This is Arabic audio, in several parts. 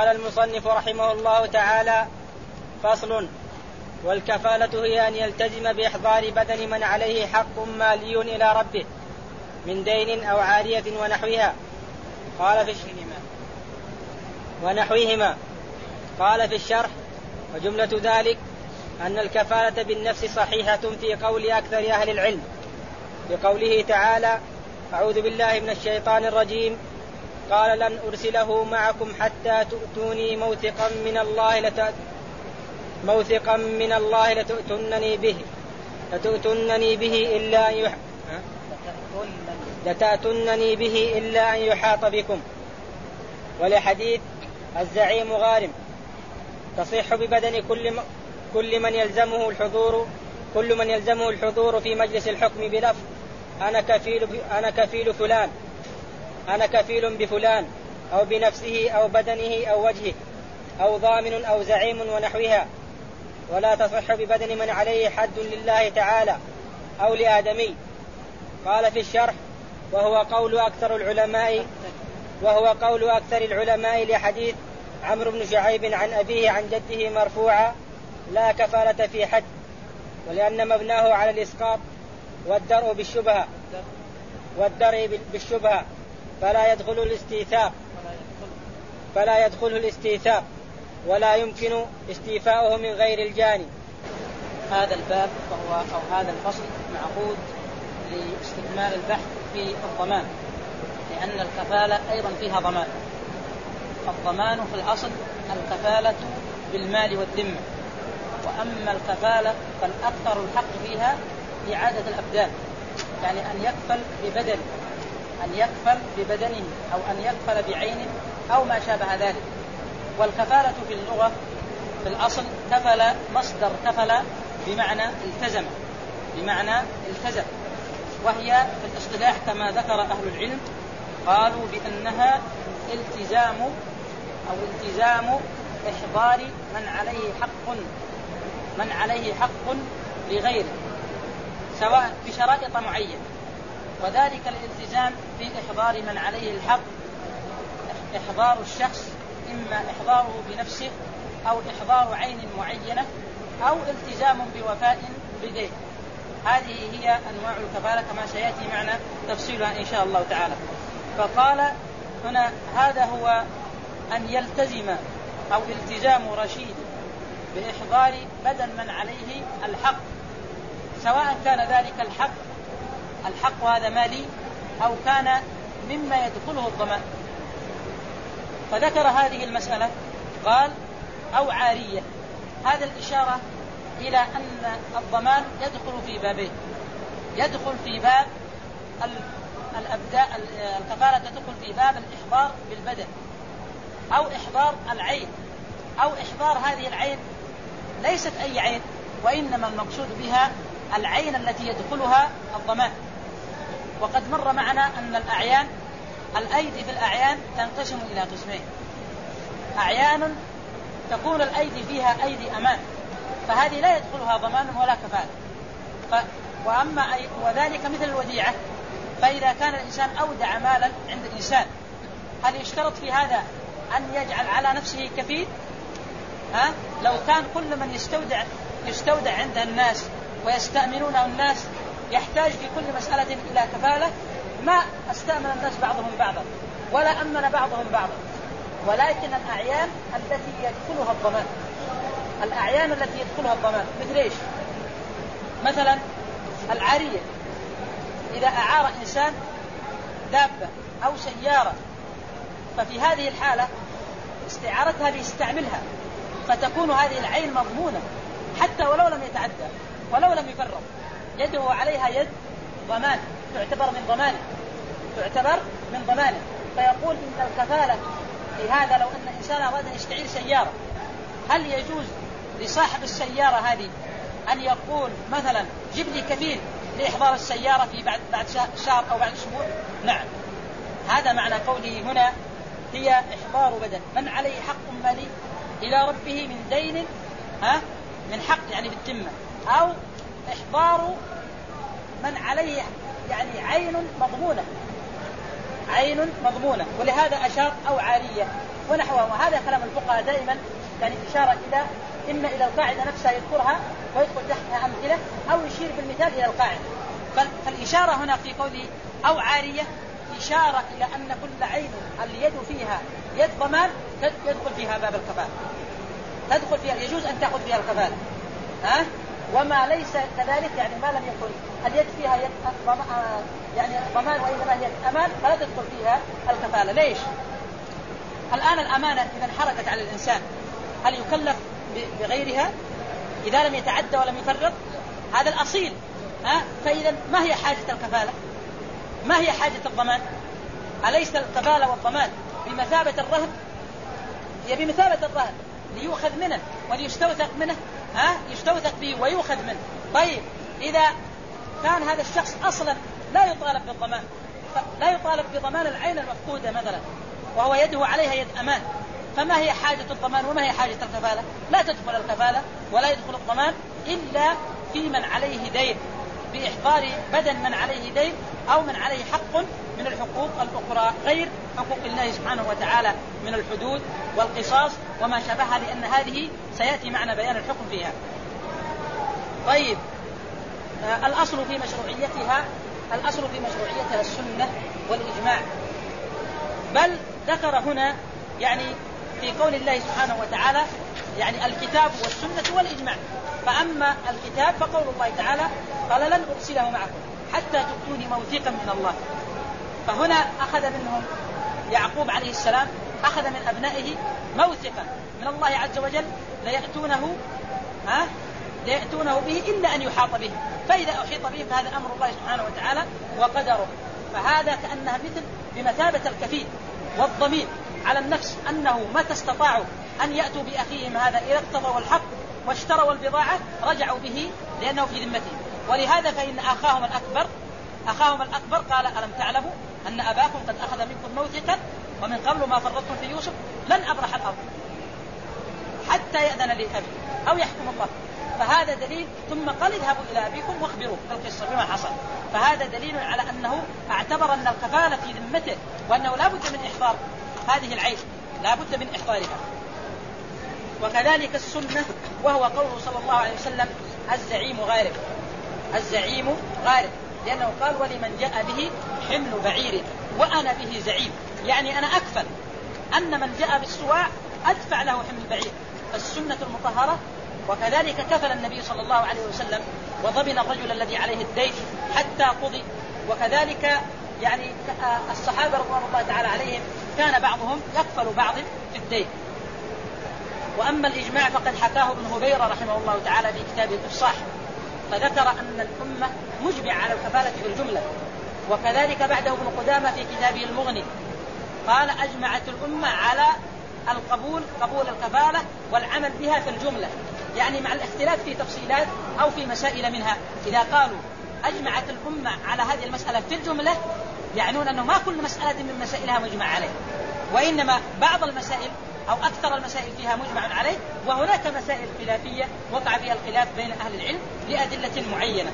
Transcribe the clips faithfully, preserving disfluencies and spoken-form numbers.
قال المصنف رحمه الله تعالى: فصل. والكفالة هي أن يلتزم بإحضار بدن من عليه حق مالي إلى ربه من دين أو عارية ونحوها. قال في ونحوهما. قال في الشرح: وجملة ذلك أن الكفالة بالنفس صحيحة في قول أكثر أهل العلم، بقوله تعالى: أعوذ بالله من الشيطان الرجيم، قال: لن أرسله معكم حتى تؤتوني موثقا من الله لتأت... موثقا من الله لتؤتنني به لتؤتنني به إلا أن يح... لتأتنني به إلا أن يحاط بكم. ولحديث الزعيم غارم تصح ببدن كل م... كل من يلزمه الحضور كل من يلزمه الحضور في مجلس الحكم بلفظ: أنا كفيل ب... أنا كفيل فلان أنا كفيل بفلان، أو بنفسه أو بدنه أو وجهه، أو ضامن أو زعيم ونحوها. ولا تصح ببدن من عليه حد لله تعالى أو لآدمي. قال في الشرح: وهو قول أكثر العلماء وهو قول أكثر العلماء لحديث عمرو بن شعيب عن أبيه عن جده مرفوعا: لا كفالة في حد، ولأن مبناه على الإسقاط والدرء بالشبهة والدرء بالشبهة فلا يدخل الاستيثاق فلا يدخل الاستيثاق ولا يمكن استيفاؤه من غير الجاني. هذا الباب وهو أو هذا الفصل معقود لاستكمال البحث في الضمان، لأن الكفالة أيضا فيها ضمان. الضمان في الأصل الكفالة بالمال والذمة، وأما الكفالة فالأكثر الحق فيها إعادة الأبدان، يعني أن يكفل ببدن أن يكفل ببدنه أو أن يكفل بعين أو ما شابه ذلك. والكفالة في اللغة في الأصل كفل مصدر كفل بمعنى التزم بمعنى التزم وهي في الاصطلاح كما ذكر أهل العلم قالوا بأنها التزام أو التزام إحضار من عليه حق من عليه حق لغيره، سواء بشرائط معينة. وذلك الالتزام في إحضار من عليه الحق إحضار الشخص، إما إحضاره بنفسه أو إحضار عين معينة أو التزام بوفاء بدين. هذه هي أنواع الكفالة كما سيأتي معنا تفصيلها إن شاء الله تعالى. فقال هنا: هذا هو أن يلتزم أو التزام رشيد بإحضار بدن من عليه الحق، سواء كان ذلك الحق الحق هذا مالي أو كان مما يدخله الضمان. فذكر هذه المسألة قال: أو عارية. هذا الإشارة إلى أن الضمان يدخل في بابين: يدخل في باب الأبداء الكفالة تدخل في باب الإحضار بالبدن أو إحضار العين، أو إحضار هذه العين ليست أي عين، وإنما المقصود بها العين التي يدخلها الضمان. وقد مر معنا أن الأعيان الأيدي في الأعيان تنقسم إلى قسمين: أعيان تكون الأيدي فيها أيدي أمان، فهذه لا يدخلها ضمان ولا كفالة. ف... وأما أي... وذلك مثل الوديعة، فإذا كان الإنسان أودع مالا عند إنسان، هل يشترط في هذا أن يجعل على نفسه كفيل؟ ها؟ لو كان كل من يستودع يستودع عند الناس ويستأمنونه الناس يحتاج في كل مسألة إلى كفالة، ما استأمن الناس بعضهم بعضا ولا أمن بعضهم بعضا. ولكن الأعيان التي يدخلها الضمان الأعيان التي يدخلها الضمان مثل إيش؟ مثلا العارية، إذا أعار إنسان دابة أو سيارة، ففي هذه الحالة استعارتها ليستعملها، فتكون هذه العين مضمونة حتى ولو لم يتعدى ولو لم يفرط، يده عليها يد ضمان، تعتبر من ضمانه تعتبر من ضمانه فيقول إن الكفالة في هذا لو أن إنسان أراد أن يستعير سيارة، هل يجوز لصاحب السيارة هذه أن يقول مثلا جيب لي كفيل لإحضار السيارة في بعد بعد شهر أو بعد أسبوع؟ نعم. هذا معنى قوله هنا: هي إحضار بدن من عليه حق مالي إلى ربه من دين، ها من حق يعني بالذمة، أو إحضار من عليه يعني عين مضمونة عين مضمونة. ولهذا أشار أو عارية، ونحوها. وهذا كلام الفقهاء دائما يعني إشارة إلى إما إلى القاعدة نفسها يذكرها ويدخل تحتها أمثلة، أو يشير بالمثال إلى القاعدة. فالإشارة هنا في قوله أو عارية إشارة إلى أن كل عين اليد فيها يد ضمان يدخل فيها باب الكفالة، تدخل فيها، يجوز أن تأخذ فيها الكفالة. ها؟ وما ليس كذلك يعني ما لم يكن اليد فيها يد يعني ضمان وإنما هي أمان فلا تدخل فيها الكفالة. ليش؟ الآن الأمانة إذا انحرقت على الإنسان هل يكلف بغيرها إذا لم يتعدى ولم يفرط؟ هذا الأصيل. ها؟ فإذا ما هي حاجة الكفالة؟ ما هي حاجة الضمان؟ أليس الكفالة والضمان بمثابة الرهن؟ هي بمثابة الرهن ليؤخذ منه وليستوثق منه. ها؟ يستوثق به ويؤخذ منه. طيب إذا كان هذا الشخص أصلا لا يطالب بالضمان، لا يطالب بضمان العين المفقودة مثلا، وهو يده عليها يد أمان، فما هي حاجة الضمان وما هي حاجة الكفالة؟ لا تدخل الكفالة ولا يدخل الضمان إلا في من عليه دين، بإحضار بدن من عليه دين أو من عليه حق من الحقوق الأخرى غير حقوق الله سبحانه وتعالى من الحدود والقصاص وما شابهها، لأن هذه سيأتي معنا بيان الحكم فيها. طيب آه الأصل في مشروعيتها الأصل في مشروعيتها السنة والإجماع، بل ذكر هنا يعني في قول الله سبحانه وتعالى يعني الكتاب والسنة والإجماع. فأما الكتاب فقول الله تعالى قال لن أرسله معكم حتى تؤتوني موثقا من الله. فهنا أخذ منهم يعقوب عليه السلام أخذ من أبنائه موثقا من الله عز وجل ليأتونه ها ليأتونه به إلا أن يحاط به، فإذا أحيط به فهذا أمر الله سبحانه وتعالى وقدره. فهذا كأنها مثل بمثابة الكفيل والضمين على النفس أنه متى استطاعوا أن يأتوا بأخيهم هذا إذا اقتضوا الحق واشتروا البضاعة رجعوا به لأنه في ذمتهم. ولهذا فإن أخاهم الأكبر أخاهم الأكبر قال ألم تعلموا أن أباكم قد أخذ منكم موثقا ومن قبل ما فرطتم في يوسف لن أبرح الأرض حتى يأذن لي أبي أو يحكم الله. فهذا دليل. ثم قال اذهبوا إلى أبيكم واخبروه القصة بما حصل. فهذا دليل على أنه اعتبر أن الكفالة في ذمته وأنه لا بد من إحضار هذه العين، لا بد من إحضارها. وكذلك السنة وهو قوله صلى الله عليه وسلم الزعيم غارب، الزعيم غارب، لأنه قال ولمن جاء به حمل بعير وأنا به زعيم، يعني أنا أكفل أن من جاء بالسواع أدفع له حمل بعير. السنة المطهرة. وكذلك كفل النبي صلى الله عليه وسلم وضمن الرجل الذي عليه الدين حتى قضي. وكذلك يعني الصحابة رضوان الله تعالى عليهم كان بعضهم يكفل بعض في الدين. وأما الإجماع فقد حكاه ابن هبيرة رحمه الله تعالى في كتابه الإفصاح، فذكر أن الأمة مجمع على الكفالة بالجملة. وكذلك بعده ابن قدامة في كتابه المغني قال أجمعت الأمة على القبول قبول الكفالة والعمل بها في الجملة، يعني مع الاختلاف في تفصيلات أو في مسائل منها. إذا قالوا أجمعت الأمة على هذه المسألة في الجملة يعنون أنه ما كل مسألة من مسائلها مجمع عليه، وإنما بعض المسائل أو أكثر المسائل فيها مجمع عليه، وهناك مسائل خلافية وقع فيها الخلاف بين أهل العلم لأدلة معينة.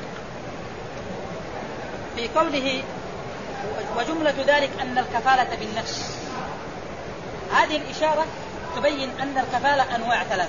في قوله وجملة ذلك أن الكفالة بالنفس، هذه الإشارة تبين أن الكفالة أنواع ثلاث: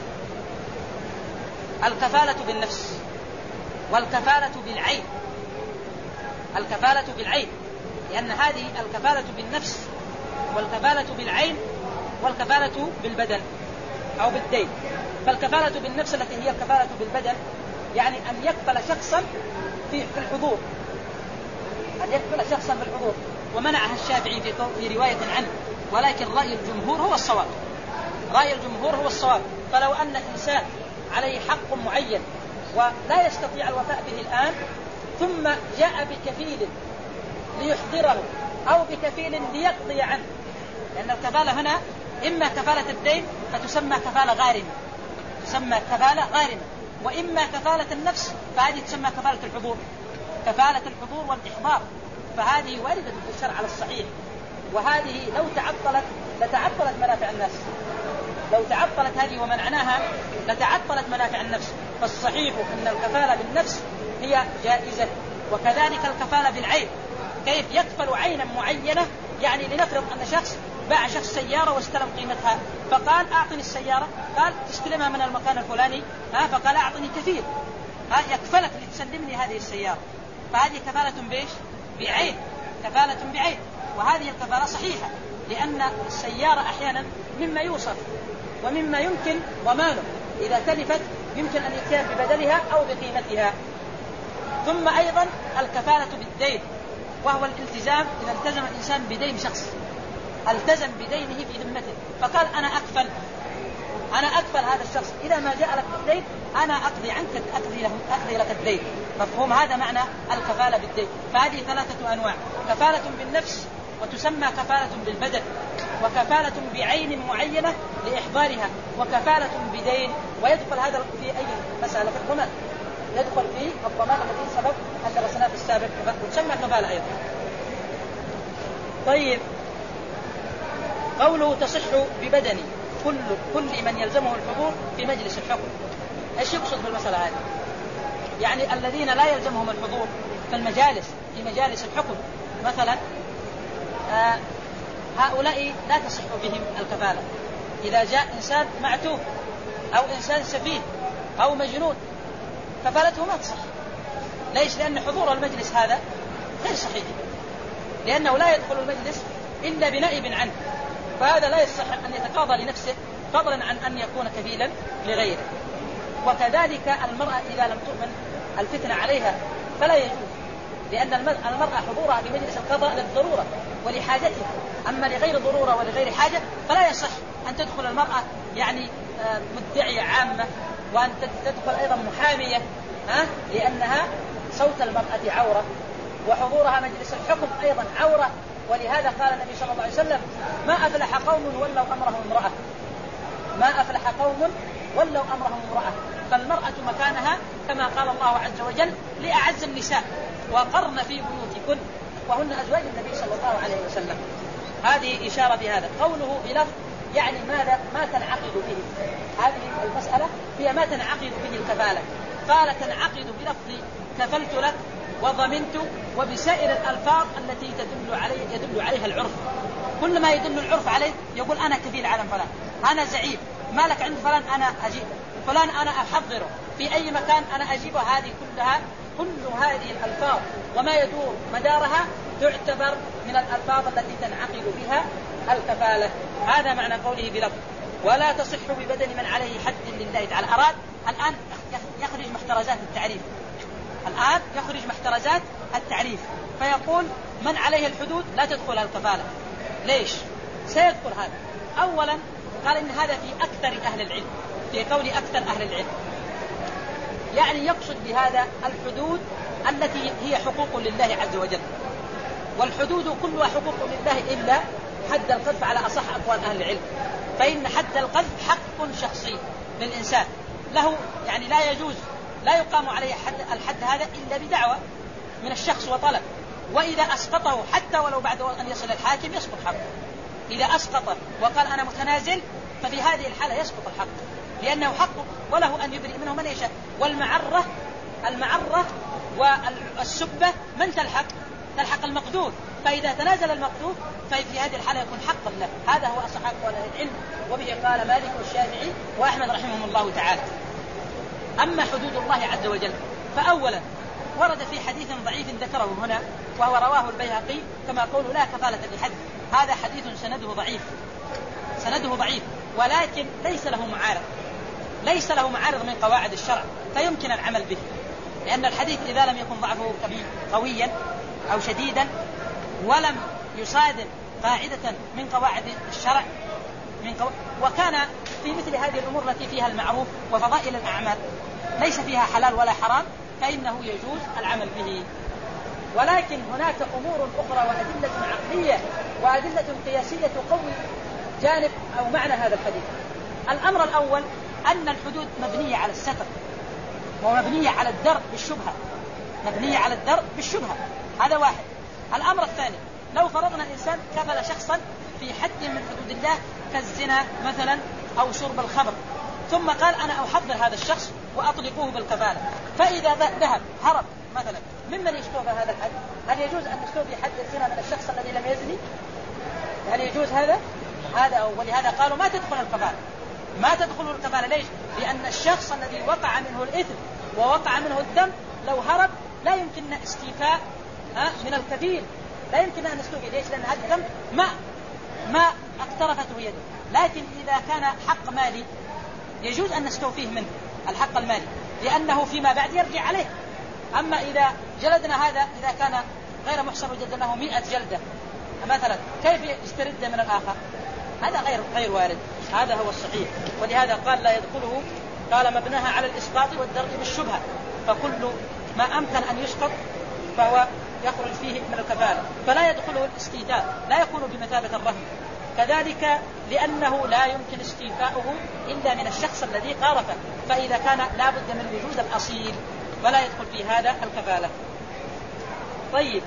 الكفالة بالنفس، والكفالة بالعين. الكفالة بالعين لأن هذه الكفالة بالنفس والكفالة بالعين والكفالة بالبدن أو بالدين. فالكفالة بالنفس التي هي الكفالة بالبدن يعني أن يكفل شخصا في الحضور، أن يكفل شخصا في الحضور. ومنعها الشافعي في, في رواية عنه، ولكن رأي الجمهور هو الصواب. رأي الجمهور هو الصواب. فلو أن إنسان عليه حق معين ولا يستطيع الوفاء به الآن ثم جاء بكفيل ليحضره أو بكفيل ليقضي عنه، لأن الكفالة هنا إما كفالة الدين فتسمى كفالة غارمة، تسمى كفالة غارمة، وإما كفالة النفس فهذه تسمى كفالة الحضور، كفالة الحضور والإحضار. فهذه واردة في الشرع على الصحيح، وهذه لو تعطلت لتعطلت منافع الناس، لو تعطلت هذه ومنعناها لتعطلت منافع النفس. فالصحيح أن الكفالة بالنفس هي جائزة. وكذلك الكفالة بالعين، كيف يكفل عينا معينة، يعني لنفرض أن شخص باع شخص سيارة واستلم قيمتها، فقال أعطني السيارة، قال تستلمها من المكان الفلاني، ها فقال أعطني كفيل، ها يكفلك لتسلمني هذه السيارة، فهذه كفالة بإيش؟ بعين، كفالة بعين. وهذه الكفالة صحيحة، لأن السيارة أحيانا مما يوصف ومما يمكن ضمانه، إذا تلفت يمكن أن يتيان ببدلها أو بقيمتها. ثم أيضا الكفالة بالدين، وهو الالتزام. إذا التزم الإنسان بدين شخص، التزم بدينه في ذمته، فقال أنا أكفل أنا أكفل هذا الشخص، إذا ما جاء لك الدين أنا أقضي عنك أقضي, له أقضي لك الدين. مفهوم؟ هذا معنى الكفالة بالدين. فهذه ثلاثة أنواع: كفالة بالنفس، وتسمى كفالة بالبدن، وكفالة بعين معينة لإحضارها، وكفالة بدين. ويدخل هذا في أي مسألة؟ في الضمان، يدخل في الضمان الذي سبق أن درسناه في السابق، وتسمى كفالة أيضا. طيب، قوله تصح ببدن كل كل من يلزمه الحضور في مجلس الحكم، ايش يقصد بالمسألة هذه؟ يعني الذين لا يلزمهم الحضور في المجالس، في مجالس الحكم مثلا، آه هؤلاء لا تصح بهم الكفالة. إذا جاء إنسان معتوه أو إنسان سفيه أو مجنون، كفالته ما تصح. ليش؟ لأن حضور المجلس هذا غير صحيح، لأنه لا يدخل المجلس إلا بنائب عنه، فهذا لا يصح أن يتقاضى لنفسه فضلا عن أن يكون كفيلا لغيره. وكذلك المرأة إذا لم تؤمن الفتنة عليها فلا يجوز، لأن المرأة حضورها في مجلس القضاء للضرورة ولحاجتها، أما لغير ضرورة ولغير حاجة فلا يصح أن تدخل المرأة يعني مدعية عامة، وأن تدخل أيضا محامية، ها؟ لأنها صوت المرأة عورة، وحضورها مجلس الحكم أيضا عورة. ولهذا قال النبي صلى الله عليه وسلم: ما أفلح قوم ولوا أمرهم امرأة، ما أفلح قوم ولوا أمرهم امرأة. فالمرأة مكانها كما قال الله عز وجل لأعز النساء: وقرن في بيوتكن وهن أزواج النبي صلى الله عليه وسلم. هذه إشارة بهذا. قوله بلفظ يعني ماذا؟ ما تنعقد به هذه المسألة، هي ما تنعقد به الكفالة. قال تنعقد بلفظ كفلت لك وضمنت، وبسائر الألفاظ التي تدل عليه يدل عليها العرف. كل ما يدل العرف عليه يقول أنا كفيل على فلان، أنا زعيم، مالك عند فلان أنا أجيب، فلان أنا أحضره في أي مكان أنا أجيبه. هذه كلها كل هذه الألفاظ وما يدور مدارها تعتبر من الألفاظ التي تنعقد بها الكفالة. هذا معنى قوله بلفظ. ولا تصح ببدن من عليه حد لله تعالى. أراد الآن يخرج محترزات التعريف، الآن يخرج محترزات التعريف فيقول من عليه الحدود لا تدخل الكفالة. ليش؟ سيدخل هذا. أولا قال إن هذا في أكثر أهل العلم، في قول أكثر أهل العلم، يعني يقصد بهذا الحدود التي هي حقوق لله عز وجل، والحدود كلها حقوق لله إلا حد القذف على أصح أقوال أهل العلم. فإن حد القذف حق شخصي للإنسان له، يعني لا يجوز لا يقام عليه حد الحد هذا إلا بدعوة من الشخص وطلب، وإذا أسقطه حتى ولو بعد أن يصل الحاكم يسقط حقه. إذا أسقط وقال أنا متنازل ففي هذه الحالة يسقط الحق، لأنه حقه وله أن يبرئ منه من يشاء. والمعرة المعرة والسبة من تلحق؟ تلحق المقدور، فإذا تنازل المقدور ففي هذه الحالة يكون حقا له. هذا هو أصح أقوال أهل العلم، وبه قال مالك والشافعي وأحمد رحمهم الله تعالى. أما حدود الله عز وجل فأولا ورد في حديث ضعيف ذكره هنا وهو رواه البيهقي كما قول لا كفالة لحد. هذا حديث سنده ضعيف، سنده ضعيف ولكن ليس له معارض، ليس له معارض من قواعد الشرع فيمكن العمل به، لأن الحديث إذا لم يكن ضعفه قويا أو شديدا ولم يصادم قاعدة من قواعد الشرع من قو... وكان في مثل هذه الأمور التي فيها المعروف وفضائل الأعمال ليس فيها حلال ولا حرام فإنه يجوز العمل به. ولكن هناك أمور أخرى وأدلة عقلية وأدلة قياسية تقوي جانب أو معنى هذا الحديث. الأمر الأول أن الحدود مبنية على الستر ومبنية على الدرء بالشبهة، مبنية على الدرء بالشبهة، هذا واحد. الأمر الثاني لو فرضنا إنسان كفل شخصا في حد من حدود الله كالزنا مثلا أو شرب الخمر، ثم قال أنا أحضر هذا الشخص وأطلقوه بالكفالة، فإذا ذهب هرب مثلا ممن يشتوه هذا الحد، هل يجوز أن نشتوه في حد الزنا من الشخص الذي لم يزني؟ هل يجوز هذا؟ هذا ولهذا قالوا ما تدخل الكفالة، ما تدخل الكفالة. ليش؟ لأن الشخص الذي وقع منه الإثم ووقع منه الدم لو هرب لا يمكن استيفاء من الكفيل، لا يمكن أن نستوفي. ليش؟ لأن هذا الدم ما ما اقترفته يده. لكن إذا كان حق مالي يجوز أن نستوفيه منه الحق المالي، لأنه فيما بعد يرجع عليه. أما إذا جلدنا هذا إذا كان غير محسن وجلدناه مئة جلدة مثلا، كيف يسترد من الآخر؟ هذا غير غير وارد. هذا هو الصحيح. ولهذا قال لا يدخله، قال مبناها على الإسقاط والدرء بالشبهة، فكل ما أمكن أن يسقط فهو يخرج فيه من الكفالة، فلا يدخله الاستيفاء، لا يكون بمثابة الرهن. كذلك لأنه لا يمكن استيفاؤه إلا من الشخص الذي قارفه، فإذا كان لا بد من وجود الأصيل فلا يدخل في هذا الكفالة. طيب،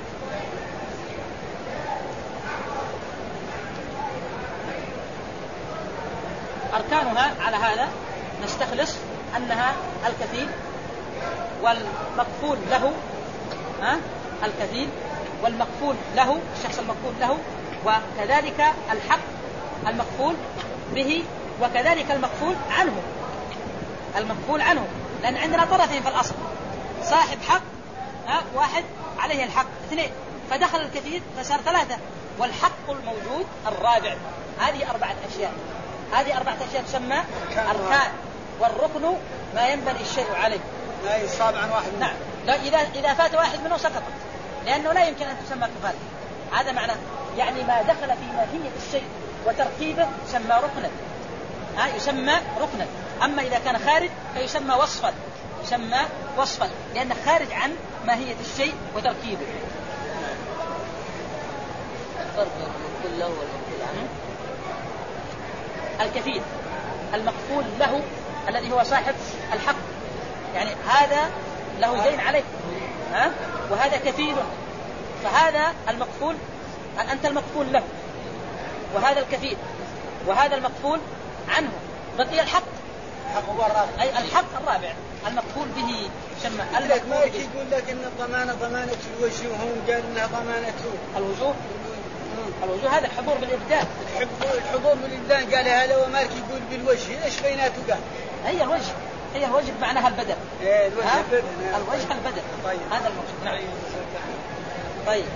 أركانها على هذا نستخلص أنها الكفيل والمكفول له، ها الكفيل والمكفول له، الشخص المكفول له، وكذلك الحق المكفول به، وكذلك المكفول عنه، المكفول عنه. لأن عندنا طرفين في الأصل، صاحب حق ها واحد عليه الحق اثنين، فدخل الكفيل فصار ثلاثة، والحق الموجود الرابع. هذه أربعة أشياء، هذه أربعة أشياء تسمى أركان، والركن ما ينبني الشيء عليه، لا يصاب عن واحد. نعم، لا إذا إذا فات واحد منه سقط، لأنه لا يمكن أن تسمى كفالة. هذا معناه يعني ما دخل في ماهية الشيء وتركيبه يسمى ركنا، ها يسمى ركنا. أما إذا كان خارج فيسمى وصفا، يسمى وصفا لأنه خارج عن ماهية الشيء وتركيبه. الفرق بين المكفول له والمكفول عنه. الكفيل المكفول له الذي هو صاحب الحق، يعني هذا له دين عليه، ها وهذا كفيل، فهذا المكفول أنت المكفول له، وهذا الكفيل، وهذا المكفول عنه. بقي الحق، أي الحق الرابع المكفول به يسمى المكفول ما يقول لك إن الضمانة ضمانة الوجه، وهم قال إنها ضمانة الوجوه. الوجوه هذا الحضور بالإبدال، الحضور بالإبدال قال هذا، ومالك يقول بالوجه. إيش بيناته قال؟ هي الوجه، هي الوجه معناها البدل. إيه الوجه البدل. الوجه البدل. طيب. هذا المقصود. نعم. طيب.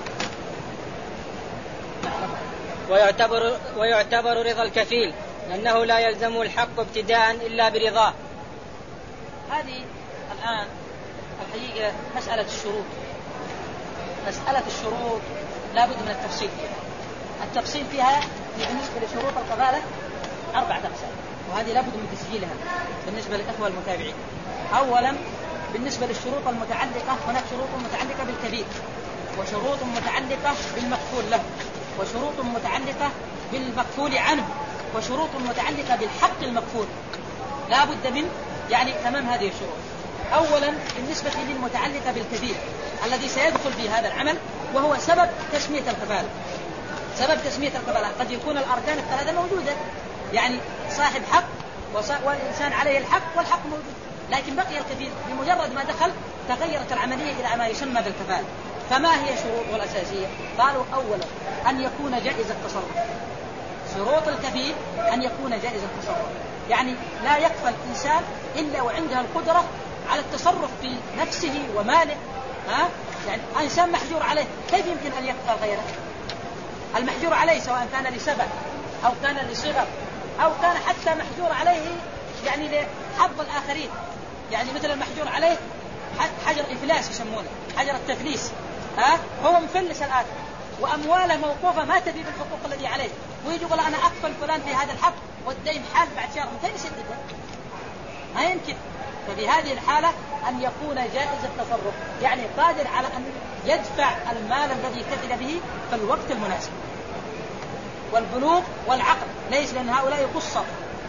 ويعتبر ويعتبر رضا الكفيل أنه لا يلزم الحق ابتداء إلا برضاه. هذه الآن الحقيقة مسألة الشروط، مسألة الشروط لا بد من التفصيل فيها. التفصيل فيها بالنسبة لشروط الكفالة أربعة أقسام، وهذه لا بد من تسجيلها بالنسبة للإخوة المتابعين. أولا بالنسبة للشروط المتعلقة، هناك شروط متعلقة بالكفيل، وشروط متعلقة بالمكفول له، وشروط متعلقة بالمكفول عنه، وشروط متعلقة بالحق المكفول. لا بد من يعني تمام هذه الشروط. أولا بالنسبة للمتعلقة بالكفيل الذي سيدخل في هذا العمل، وهو سبب تسمية الكفالة. سبب تسمية الكفالة قد يكون الأركان الثلاثة موجودة، يعني صاحب حق والإنسان عليه الحق والحق موجود، لكن بقي الكفيل. بمجرد ما دخل تغيرت العملية إلى ما يسمى بالكفالة. فما هي شروطه الأساسية؟ قالوا أولا أن يكون جائز التصرف. شروط الكفيل أن يكون جائز التصرف، يعني لا يكفل إنسان إلا وعنده القدرة على التصرف في نفسه وماله. ها؟ يعني إنسان محجور عليه كيف يمكن أن يكفل غيره؟ المحجور عليه سواء كان لسبب أو كان لصغر أو كان حتى محجور عليه يعني لحظ الآخرين، يعني مثل المحجور عليه حجر إفلاس يسمونه، حجر التفليس. ها؟ هو مفلس الآن وأمواله موقوفة ما تبي بالحقوق الذي عليه، ويجي يقول أنا أكفل فلان في هذا الحق والدين حال بعد شهر متى يسدده؟ ما يمكن. ففي هذه الحالة أن يكون جائز التصرف، يعني قادر على أن يدفع المال الذي كفل به في الوقت المناسب. والبلوغ والعقل ليس، لأن هؤلاء قصر.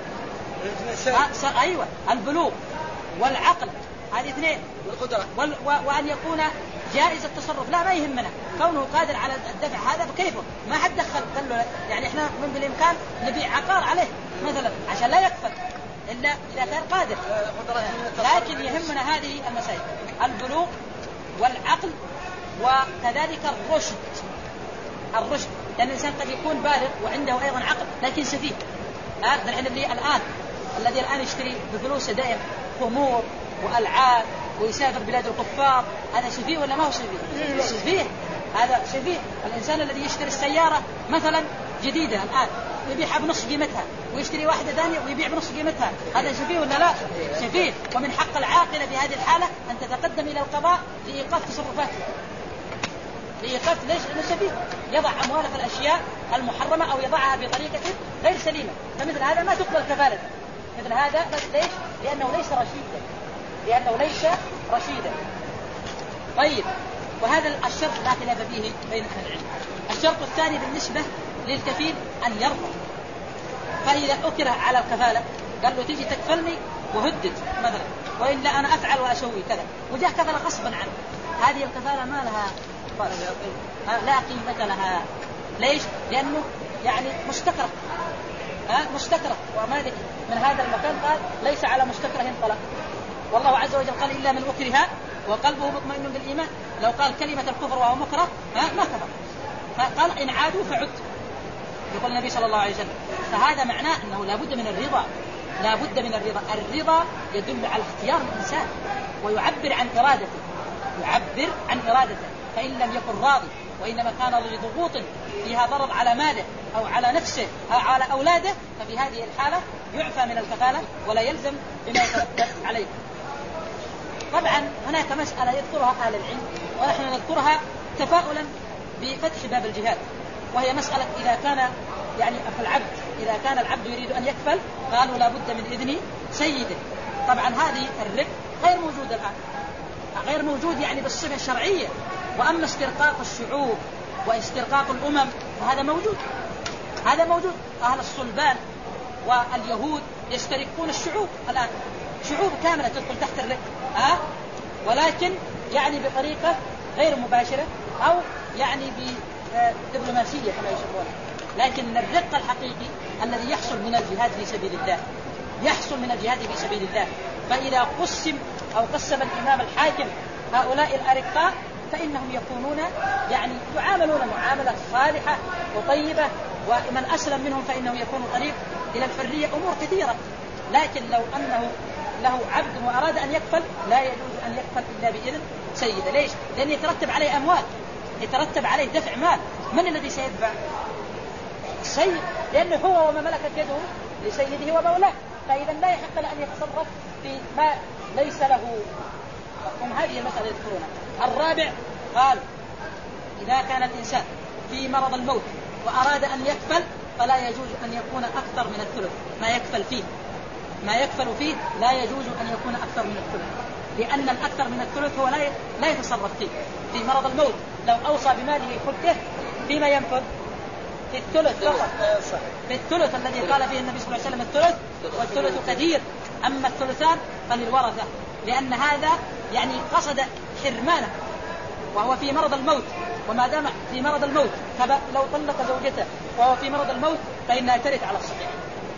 آه أيوة، البلوغ والعقل هذه اثنين، والقدرة وال... و... وأن يكون جائز التصرف. لا ما يهمنا كونه قادر على الدفع، هذا بكيفه، ما حد دخل قال له يعني إحنا من بالإمكان نبيع عقار عليه مثلا عشان لا يكفل إلا إذا كان قادر. لكن يهمنا هذه المسائل: البلوغ والعقل، وكذلك الرشد. الرشد لأن الإنسان قد يكون بالغ وعنده أيضا عقل لكن سفيه. هذا الحين اللي الآن الذي الآن يشتري بفلوسه دائم خمور وألعاب ويسافر بلاد الكفار، هذا سفيه ولا ما هو سفيه؟ سفيه، هذا سفيه. الإنسان الذي يشتري السيارة مثلا جديدة الآن ويبيعها بنص قيمتها ويشتري واحدة ثانية ويبيع بنص قيمتها، هذا سفيه ولا لا؟ سفيه. ومن حق العاقلة في هذه الحالة أن تتقدم إلى القضاء لإيقاف تصرفاته، لإيقاف. ليش؟ لأنه سفيه يضع أمواله في الأشياء المحرمة أو يضعها بطريقة غير سليمة، فمثل هذا ما تقبل كفالته. مثل هذا بس ليش؟ لأنه ليس رشيدا، لأنه ليس رشيدا. طيب، وهذا الشرط لا خلاف فيه بين أهل العلم. الشرط الثاني بالنسبة للكفيل أن يرضى. فإذا أكره على الكفالة قال له تيجي تكفلني وهدد مثلا، وإلا أنا أفعل وأسوي كذا، وجاء كفل غصبا عنه، هذه الكفالة ما لها لا قيمة لها. ليش؟ لأنه يعني مستكره، ها مستكره. ومالك من هذا المكان قال ليس على مستكره طلاق، والله عز وجل قال إلا من أكره وقلبه مطمئن بالإيمان. لو قال كلمة الكفر وهو مكره ها ما كفر، فقال إن عادوا فعد، يقول النبي صلى الله عليه وسلم. فهذا معناه أنه لا بد من الرضا، لا بد من الرضا. الرضا يدل على اختيار الإنسان ويعبر عن إرادته، يعبر عن إرادته. فإن لم يكن راضي وإنما كان لضغوط فيها ضرر على ماله أو على نفسه أو على أولاده، ففي هذه الحالة يعفى من الكفالة ولا يلزم بما يترتب عليه. طبعا هناك مسألة يذكرها أهل العلم ونحن نذكرها تفاؤلا بفتح باب الجهاد، وهي مسألة إذا كان يعني في العبد إذا كان العبد يريد أن يكفل قالوا لا بد من إذن سيده. طبعا هذه الرق غير موجود الآن، غير موجود يعني بالصفة الشرعية. وأما استرقاق الشعوب واسترقاق الأمم فهذا موجود، هذا موجود. أهل الصلبان واليهود يسترقون الشعوب الآن، شعوب كاملة تدخل تحت الرق، ها؟ ولكن يعني بطريقة غير مباشرة أو يعني بدبلوماسية كما يسمونه. لكن الرق الحقيقي الذي يحصل من الجهاد في سبيل الله، يحصل من الجهاد في سبيل الله. فإذا قسم أو قسم الإمام الحاكم هؤلاء الأرقاء فإنهم يكونون يعني يعاملون معاملة صالحة وطيبة، ومن أسلم منهم فإنه يكون طريق إلى الحرية أمور كثيرة. لكن لو أنه له عبد وأراد أن يكفل لا يجوز أن يكفل إلا بإذن سيده. ليش؟ لأن يترتب عليه أموال، يترتب عليه دفع مال. من الذي سيدفع؟ السيد، لأنه هو وما ملكت يده لسيده ومولاه، فإذا لا يحق له أن يتصرف في ما ليس له. هم هذه المسألة يذكرونها. الرابع قال إذا كان الإنسان في مرض الموت وأراد أن يكفل فلا يجوز أن يكون أكثر من الثلث ما يكفل فيه، ما يكفل فيه لا يجوز أن يكون أكثر من الثلث، لأن الأكثر من الثلث هو لا لا يتصرف فيه. في مرض الموت لو أوصى بماله كله فيما ينفذ في الثلث فقط، في الثلث الذي قال فيه النبي صلى الله عليه وسلم الثلث، والثلث كثير. أما الثلثان فللورثة، لأن هذا يعني قصد حرمانه وهو في مرض الموت. وما دام في مرض الموت لو طلق زوجته وهو في مرض الموت فإنها ترث على الصحيح،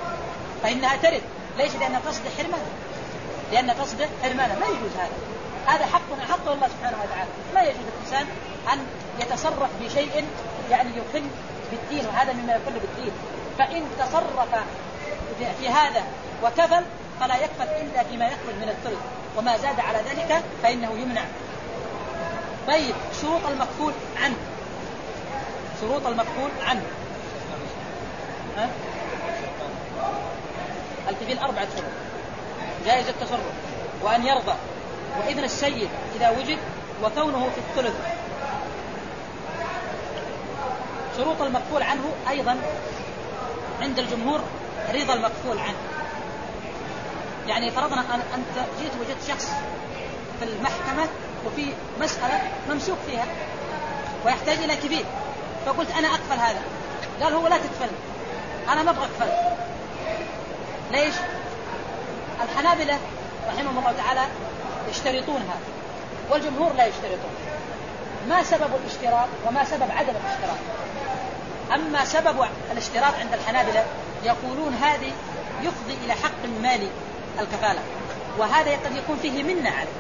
فإنها ترث. ليش؟ لأن قصد حرمانه، لأن قصد حرمانه ما يجوز. هذا هذا حق حقه الله سبحانه وتعالى. لا يجوز الإنسان أن يتصرف بشيء يعني يخل بالدين، وهذا مما يخل بالدين. فإن تصرف في هذا وكفل فلا يكفل إلا فيما يخرج من الثلث، وما زاد على ذلك فإنه يمنع. طيب، شروط المكفول عنه، شروط المكفول عنه ها؟ الكفيل أربعة شروط: جائز التصرف، وأن يرضى، وإذن السيد إذا وجد، وكونه في الثلث. شروط المكفول عنه أيضا عند الجمهور رضا المكفول عنه. يعني فرضنا أن أنت جيت وجدت شخص في المحكمة وفي مسألة ممسوك فيها ويحتاج إلى كفيل، فقلت أنا أكفل هذا، قال هو لا تكفل، أنا ما أبغى أكفل. ليش؟ الحنابلة رحمهم الله تعالى يشترطون هذا، والجمهور لا يشترطون. ما سبب الاشتراط وما سبب عدم الاشتراط؟ أما سبب الاشتراط عند الحنابلة يقولون هذه يفضي إلى حق مالي الكفالة، وهذا قد يكون فيه منة عليه،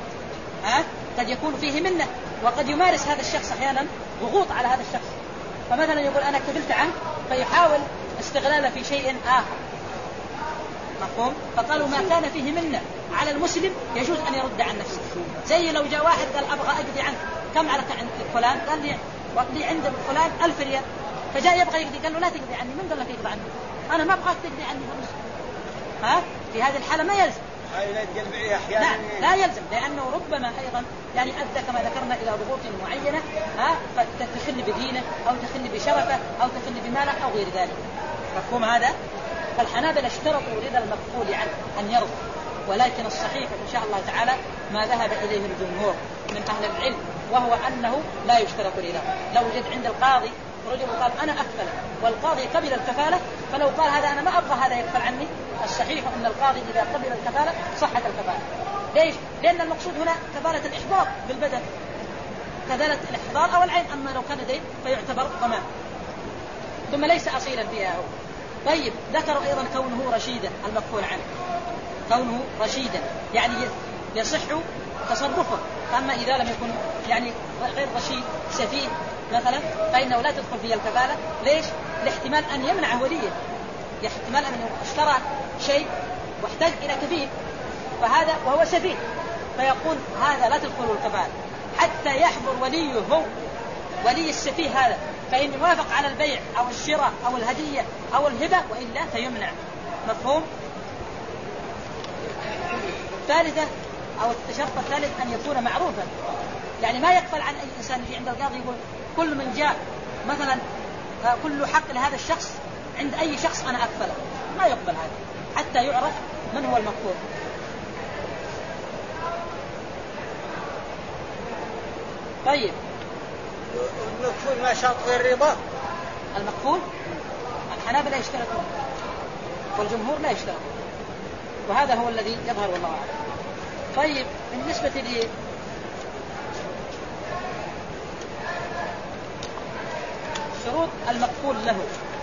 ها؟ قد يكون فيه منة، وقد يمارس هذا الشخص أحيانا ضغوط على هذا الشخص، فمثلا يقول أنا كفلت عنه فيحاول استغلاله في شيء آخر، مفهوم؟ فقالوا ما كان فيه منه على المسلم يجوز أن يرد عن نفسه. زي لو جاء واحد قال أبغى أقضي عنك، كم عليك عند فلان؟ قال لي وقضي عند فلان ألف ريال، فجاء يبغى يقضي، قال له لا تقضي عني. من قال لك يقضي عني؟ أنا ما أبغاك تقضي عني. ها؟ في هذه الحالة ما يلزم. لا لا يلزم، لأنه ربما أيضا يعني أدى كما ذكرنا إلى ضغوط معينة، ها، فتخل بدينه أو تخل بشرفه أو تخل بماله أو غير ذلك. مفهوم هذا؟ فالحنابلة اشترطوا رضا المقبول عنه أن يرضى، ولكن الصحيح إن شاء الله تعالى ما ذهب إليه الجمهور من أهل العلم، وهو أنه لا يشترط رضا. لو وجد عند القاضي رجل قال أنا أكفل والقاضي قبل الكفالة، فلو قال هذا أنا ما أبغى هذا يكفل عني، الصحيح أن القاضي إذا قبل الكفالة صحت الكفالة. ليش؟ لأن المقصود هنا كفالة الإحضار بالبدن، كفالة الإحضار أو العين، أما لو كان دين فيعتبر ضمان، ثم ليس أصيلا فيها هو. طيب ذكر أيضا كونه رشيدا المكفول عنه، كونه رشيدا يعني يصح تصرفه، أما إذا لم يكن يعني غير رشيد سفيه مثلا فإنه لا تدخل فيه الكفالة. ليش؟ لاحتمال أن يمنعه وليه، يحتمل أن اشترى شيء واحتاج إلى كفيل فهذا وهو سفيه، فيقول هذا لا تدخل الكفالة حتى يحضر وليه هو ولي السفيه هذا، فإن وافق على البيع أو الشراء أو الهدية أو الهبة، وإلا فيمنع. مفهوم؟ ثالثة أو الشرط الثالث أن يكون معروفا، يعني ما يقبل عن أي إنسان يجي عند القاضي يقول كل من جاء مثلا كل حق لهذا الشخص عند أي شخص أنا أكفله، ما يقبل هذا حتى يعرف من هو المكفول. طيب المكفول ما شرط غير رضا. المكفول الحنابلة يشترطون والجمهور لا يشترط، وهذا هو الذي يظهر والله أعلم. طيب بالنسبة لي شروط المكفول له،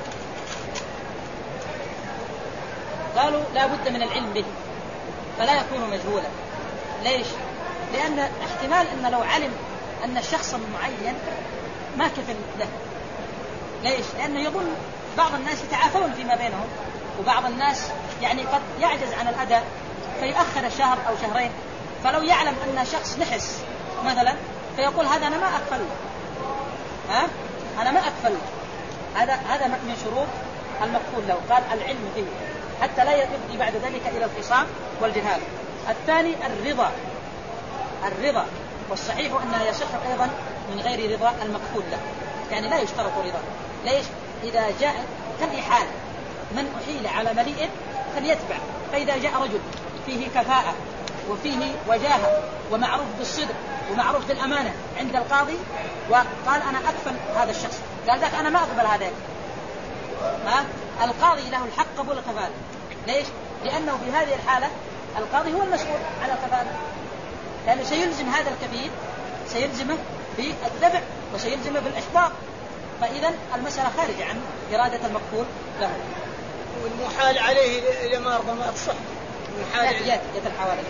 قالوا لا بد من العلم به فلا يكون مجهولا. ليش؟ لأن احتمال أن لو علم أن الشخص معين ما كفل له. ليش؟ لأنه يظن بعض الناس يتعافون فيما بينهم، وبعض الناس يعني قد يعجز عن الأداء فيأخر شهر أو شهرين، فلو يعلم أن شخص نحس مثلا فيقول هذا أنا ما أكفل، ها؟ أنا ما أكفل. هذا هذا من شروط المكفول له، قال العلم به حتى لا يؤدي بعد ذلك إلى الخصام والجهال. الثاني الرضا، الرضا والصحيح أنه يصح أيضا من غير رضا المكفول له، يعني لا يشترط رضا. ليش؟ إذا جاء كالإحال من أحيل على مليء فليتبع، فإذا جاء رجل فيه كفاءة وفيه وجاهة ومعروف بالصدق ومعروف بالأمانة عند القاضي وقال أنا أكفل هذا الشخص، قال ذاك أنا ما أقبل هذا، ما القاضي له الحق قبول الكفالة. ليش؟ لأنه في هذه الحالة القاضي هو المسؤول على الكفالة، لأنه سيلزم هذا الكفيل سيلزمه بالدفع وسيلزمه بالإحضار، فإذا المسألة خارجة عن إرادة المكفول له. والمحال عليه لما أرضى ما تصح المحال يد الحوالة.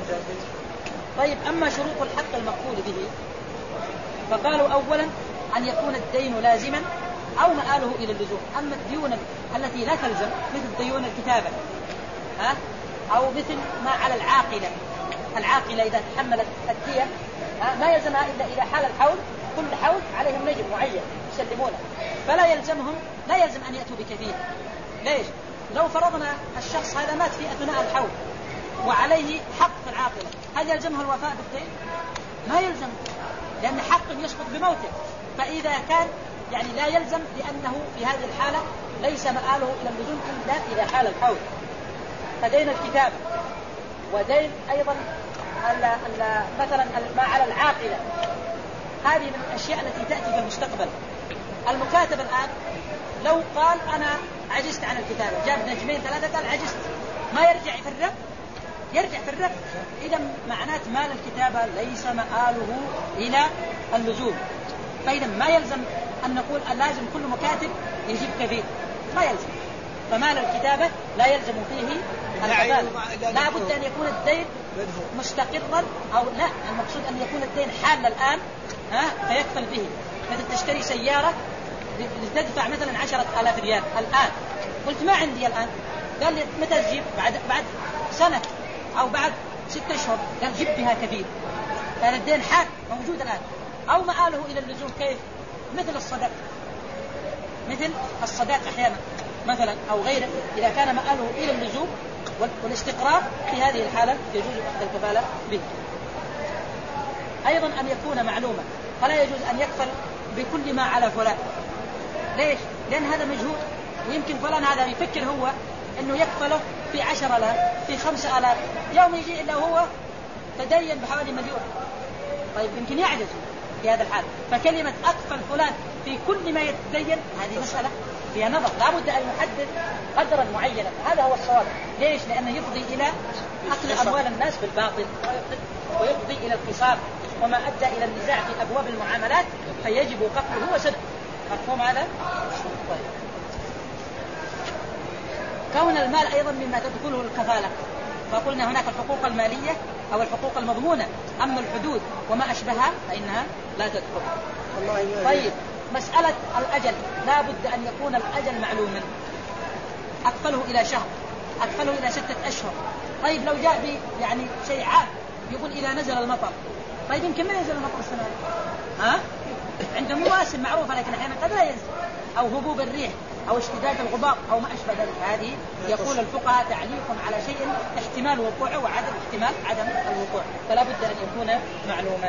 طيب أما شروط الحق المكفول به فقالوا أولا أن يكون الدين لازما أو مآله إلى اللزوم. أما الديون التي لا تلزم مثل ديون الكتابة، ها؟ أو مثل ما على العاقلة، العاقلة إذا تحملت الدية ما يلزمها إلا إذا حال الحول، كل حول عليهم نجم معين يسلمونه، فلا يلزمهم لا يلزم أن يأتوا بكفيل. ليش؟ لو فرضنا الشخص هذا مات في أثناء الحول وعليه حق في العاقلة، هل يلزمه الوفاء بالدين؟ ما يلزم، لأن حق يسقط بموته. فإذا كان يعني لا يلزم لأنه في هذه الحالة ليس مآله إلى اللزوم إلا إذا حال الحول. فدين الكتابة ودين أيضا ال ال مثلا ما على العاقلة، هذه من الأشياء التي تأتي في المستقبل. المكاتب الآن لو قال أنا عجزت عن الكتابة، جاب نجمين ثلاثة قال عجزت، ما يرجع في الرب؟ يرجع في الرب. إذا معنات مال الكتابة ليس مآله إلى اللزوم، فإذا ما يلزم أن نقول لازم كل مكاتب يجيب كفيل، ما يلزم. فمال الكتابة لا يلزم فيه الكفالة، لا بد أن يكون الدين مستقرا، أو لا، المقصود أن يكون الدين حال الآن، ها، فيكفل به. مثل تشتري سيارة لتدفع مثلا عشرة آلاف ريال الآن. قلت ما عندي الآن. قال لي متى تجيب؟ بعد بعد سنة أو بعد ستة أشهر. قال جيب بها كفيل. كان الدين حال موجود الآن. أو مآله إلى اللزوم كيف؟ مثل الصدق، مثل الصدق أحيانا مثلا أو غيره، إذا كان مآله إلى اللزوم والاستقرار في هذه الحالة يجوز أخذ الكفالة به. أيضا أن يكون معلوما، فلا يجوز أن يكفل بكل ما على فلان. ليش؟ لأن هذا مجهول، ويمكن فلان هذا يفكر هو أنه يكفله في عشر آلاف في خمسة آلاف، يوم يجي إلا هو تدين بحوالي مليون، طيب يمكن يعجز في هذا الحال. فكلمة أكفل فلان في كل ما يتدين هذه مسألة فيها نظر، لابد أن يحدد قدرا معينا، هذا هو الصواب. ليش؟ لأنه يفضي إلى أكل أموال الناس بالباطل، ويفضي إلى القصاب، وما أدى إلى النزاع في أبواب المعاملات فيجب قتله وسده. مفهوم هذا؟ كون المال أيضا مما تدخله الكفالة، فقلنا هناك الحقوق المالية أو الحقوق المضمونة، أما الحدود وما أشبهها فإنها لا تدخل. طيب مسألة الأجل، لا بد أن يكون الأجل معلوما. أكفله إلى شهر، أكفله إلى ستة أشهر. طيب لو جاء بي يعني شيء عام يقول إذا نزل المطر، طيب يمكن ما ينزل المطر السنة، ها؟ عنده مواسم معروفة، لكن أحيانا قد لا ينزل، أو هبوب الريح أو اشتداد الغبار أو ما أشبه ذلك. هذه يقول الفقهاء تعليق على شيء احتمال وقوعه وعدم احتمال عدم الوقوع، فلا بد أن يكون معلوما.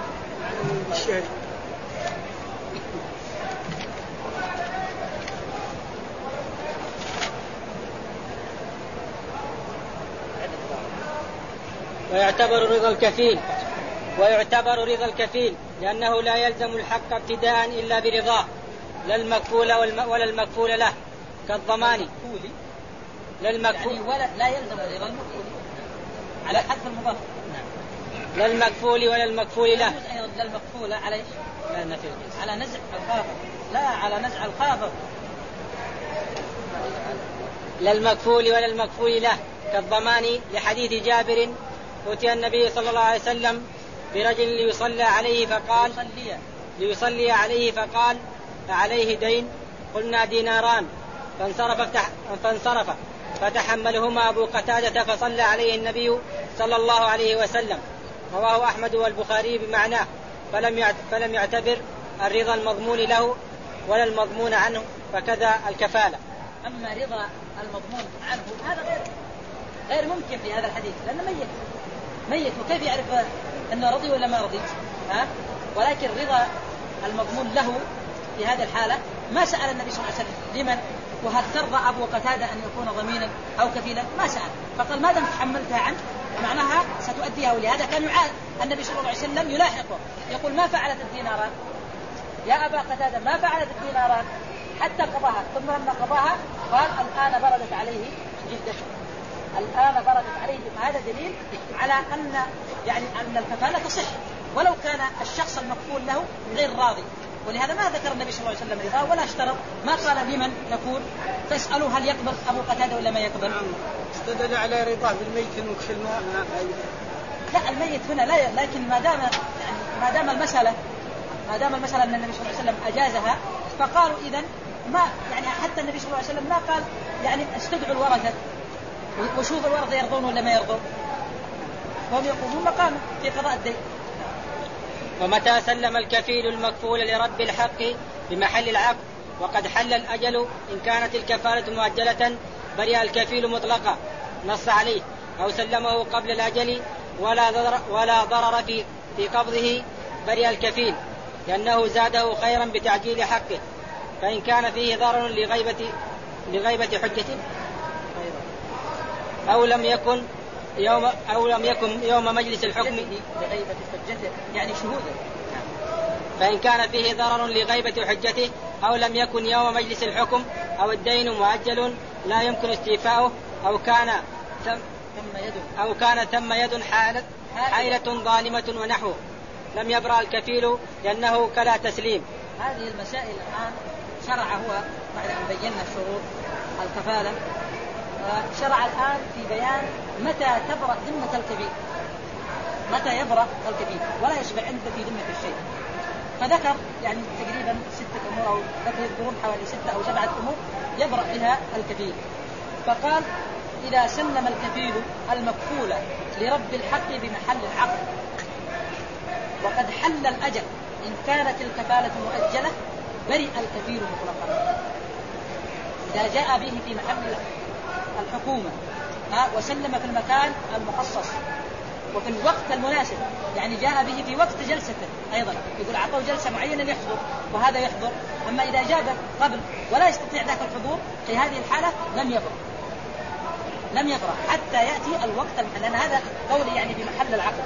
ويعتبر رضا الكفيل ويعتبر رضا الكفيل لأنه لا يلزم الحق ابتداء إلا برضاه، لا المكفول ولا المكفول له كالضمان. لا المكفول يعني ولا لا يلزم رضا المكفول على حذف المضاف. لا المكفول ولا المكفول له. لا المكفول على ايش؟ لا نفي على نزع الخافض، لا على نزع الخافض. لا المكفول ولا المكفول له كالضمان، لحديث جابر أتي النبي صلى الله عليه وسلم برجل ليصلى عليه فقال ليصلي, ليصلي عليه فقال عليه دين، قلنا ديناران، فانصرف, فتح فانصرف فتحملهما أبو قتادة فصلى عليه النبي صلى الله عليه وسلم. رواه أحمد والبخاري بمعناه، فلم فلم يعتبر الرضا المضمون له ولا المضمون عنه، فكذا الكفالة. أما رضا المضمون عنه هذا غير غير ممكن في هذا الحديث، لأنه ميت ميت وكيف يعرف أنه رضي ولا ما رضي؟ ها؟ ولكن رضا المضمون له في هذه الحالة ما سأل النبي صلى الله عليه وسلم لمن، وهل ترضى أبو قتادة أن يكون ضمينا أو كفيلا؟ ما سأل، فقال ما دام تحملتها عنه معناها ستؤديها. ولهذا كان يعاد النبي صلى الله عليه وسلم يلاحقه يقول ما فعلت الديناران يا أبا قتادة، ما فعلت الديناران حتى قضاها، ثم لما قضاها قال الآن بردت عليه جلدته، الآن بردت عليه. هذا دليل على أن يعني أن الكفالة تصح ولو كان الشخص المكفول له غير راضي. ولهذا ما ذكر النبي صلى الله عليه وسلم رضاه ولا اشترط، ما قال لمن يكون فاسألوا هل يقبل أبو قتادة ولا ما يقبل. استدل على رضاه بالميت وكل ما لا الميت هنا لا، لكن ما دام يعني ما دام المسألة ما دام المسألة أن النبي صلى الله عليه وسلم أجازها، فقالوا إذن ما يعني حتى النبي صلى الله عليه وسلم ما قال يعني استدعوا الورثة وشوف الورثة يرضون ولا ما يرضون، وهم يقومون مقامه في قضاء الدين. ومتى سلم الكفيل المكفول لرب الحق بمحل العقد وقد حل الأجل إن كانت الكفالة مؤجلة برئ الكفيل مطلقا نص عليه، أو سلمه قبل الأجل ولا ضرر, ولا ضرر في, في قبضه برئ الكفيل، لأنه زاده خيرا بتعجيل حقه. فإن كان فيه ضرر لغيبة, لغيبة حجته أو لم يكن يوم أو لم يكن يوم مجلس الحكم لغيبة حجته يعني شهوده، فإن كان فيه ضرر لغيبة حجته أو لم يكن يوم مجلس الحكم أو الدين مؤجل لا يمكن استيفاؤه أو كان ثم أو كان ثم يد حالة حيلة ظالمة ونحوه لم يبرأ الكفيل لأنه كلا تسليم. هذه المسائل الآن شرع هو بعد أن بينا شروط الكفالة، شرع الآن في بيان متى تبرأ ذمة الكفيل، متى يبرأ الكفيل ولا يشبع عنده في ذمة الشيء. فذكر يعني تقريبا ستة أمور أو ذكر يذكرون حوالي ستة أو سبعة أمور يبرأ بها الكفيل. فقال إذا سلم الكفيل المكفول لرب الحق بمحل العقد وقد حل الأجل إن كانت الكفالة مؤجلة برئ الكفيل مطلقا. إذا جاء به في محل الحكومة وسلم في المكان المخصص وفي الوقت المناسب، يعني جاء به في وقت جلسته أيضا، يقول أعطوا جلسة معينة يحضر وهذا يحضر. أما إذا جاء قبل ولا يستطيع ذاك الحضور في هذه الحالة لم يبرأ لم يبرأ حتى يأتي الوقت المحل، لأن هذا قولي يعني بمحل العقد.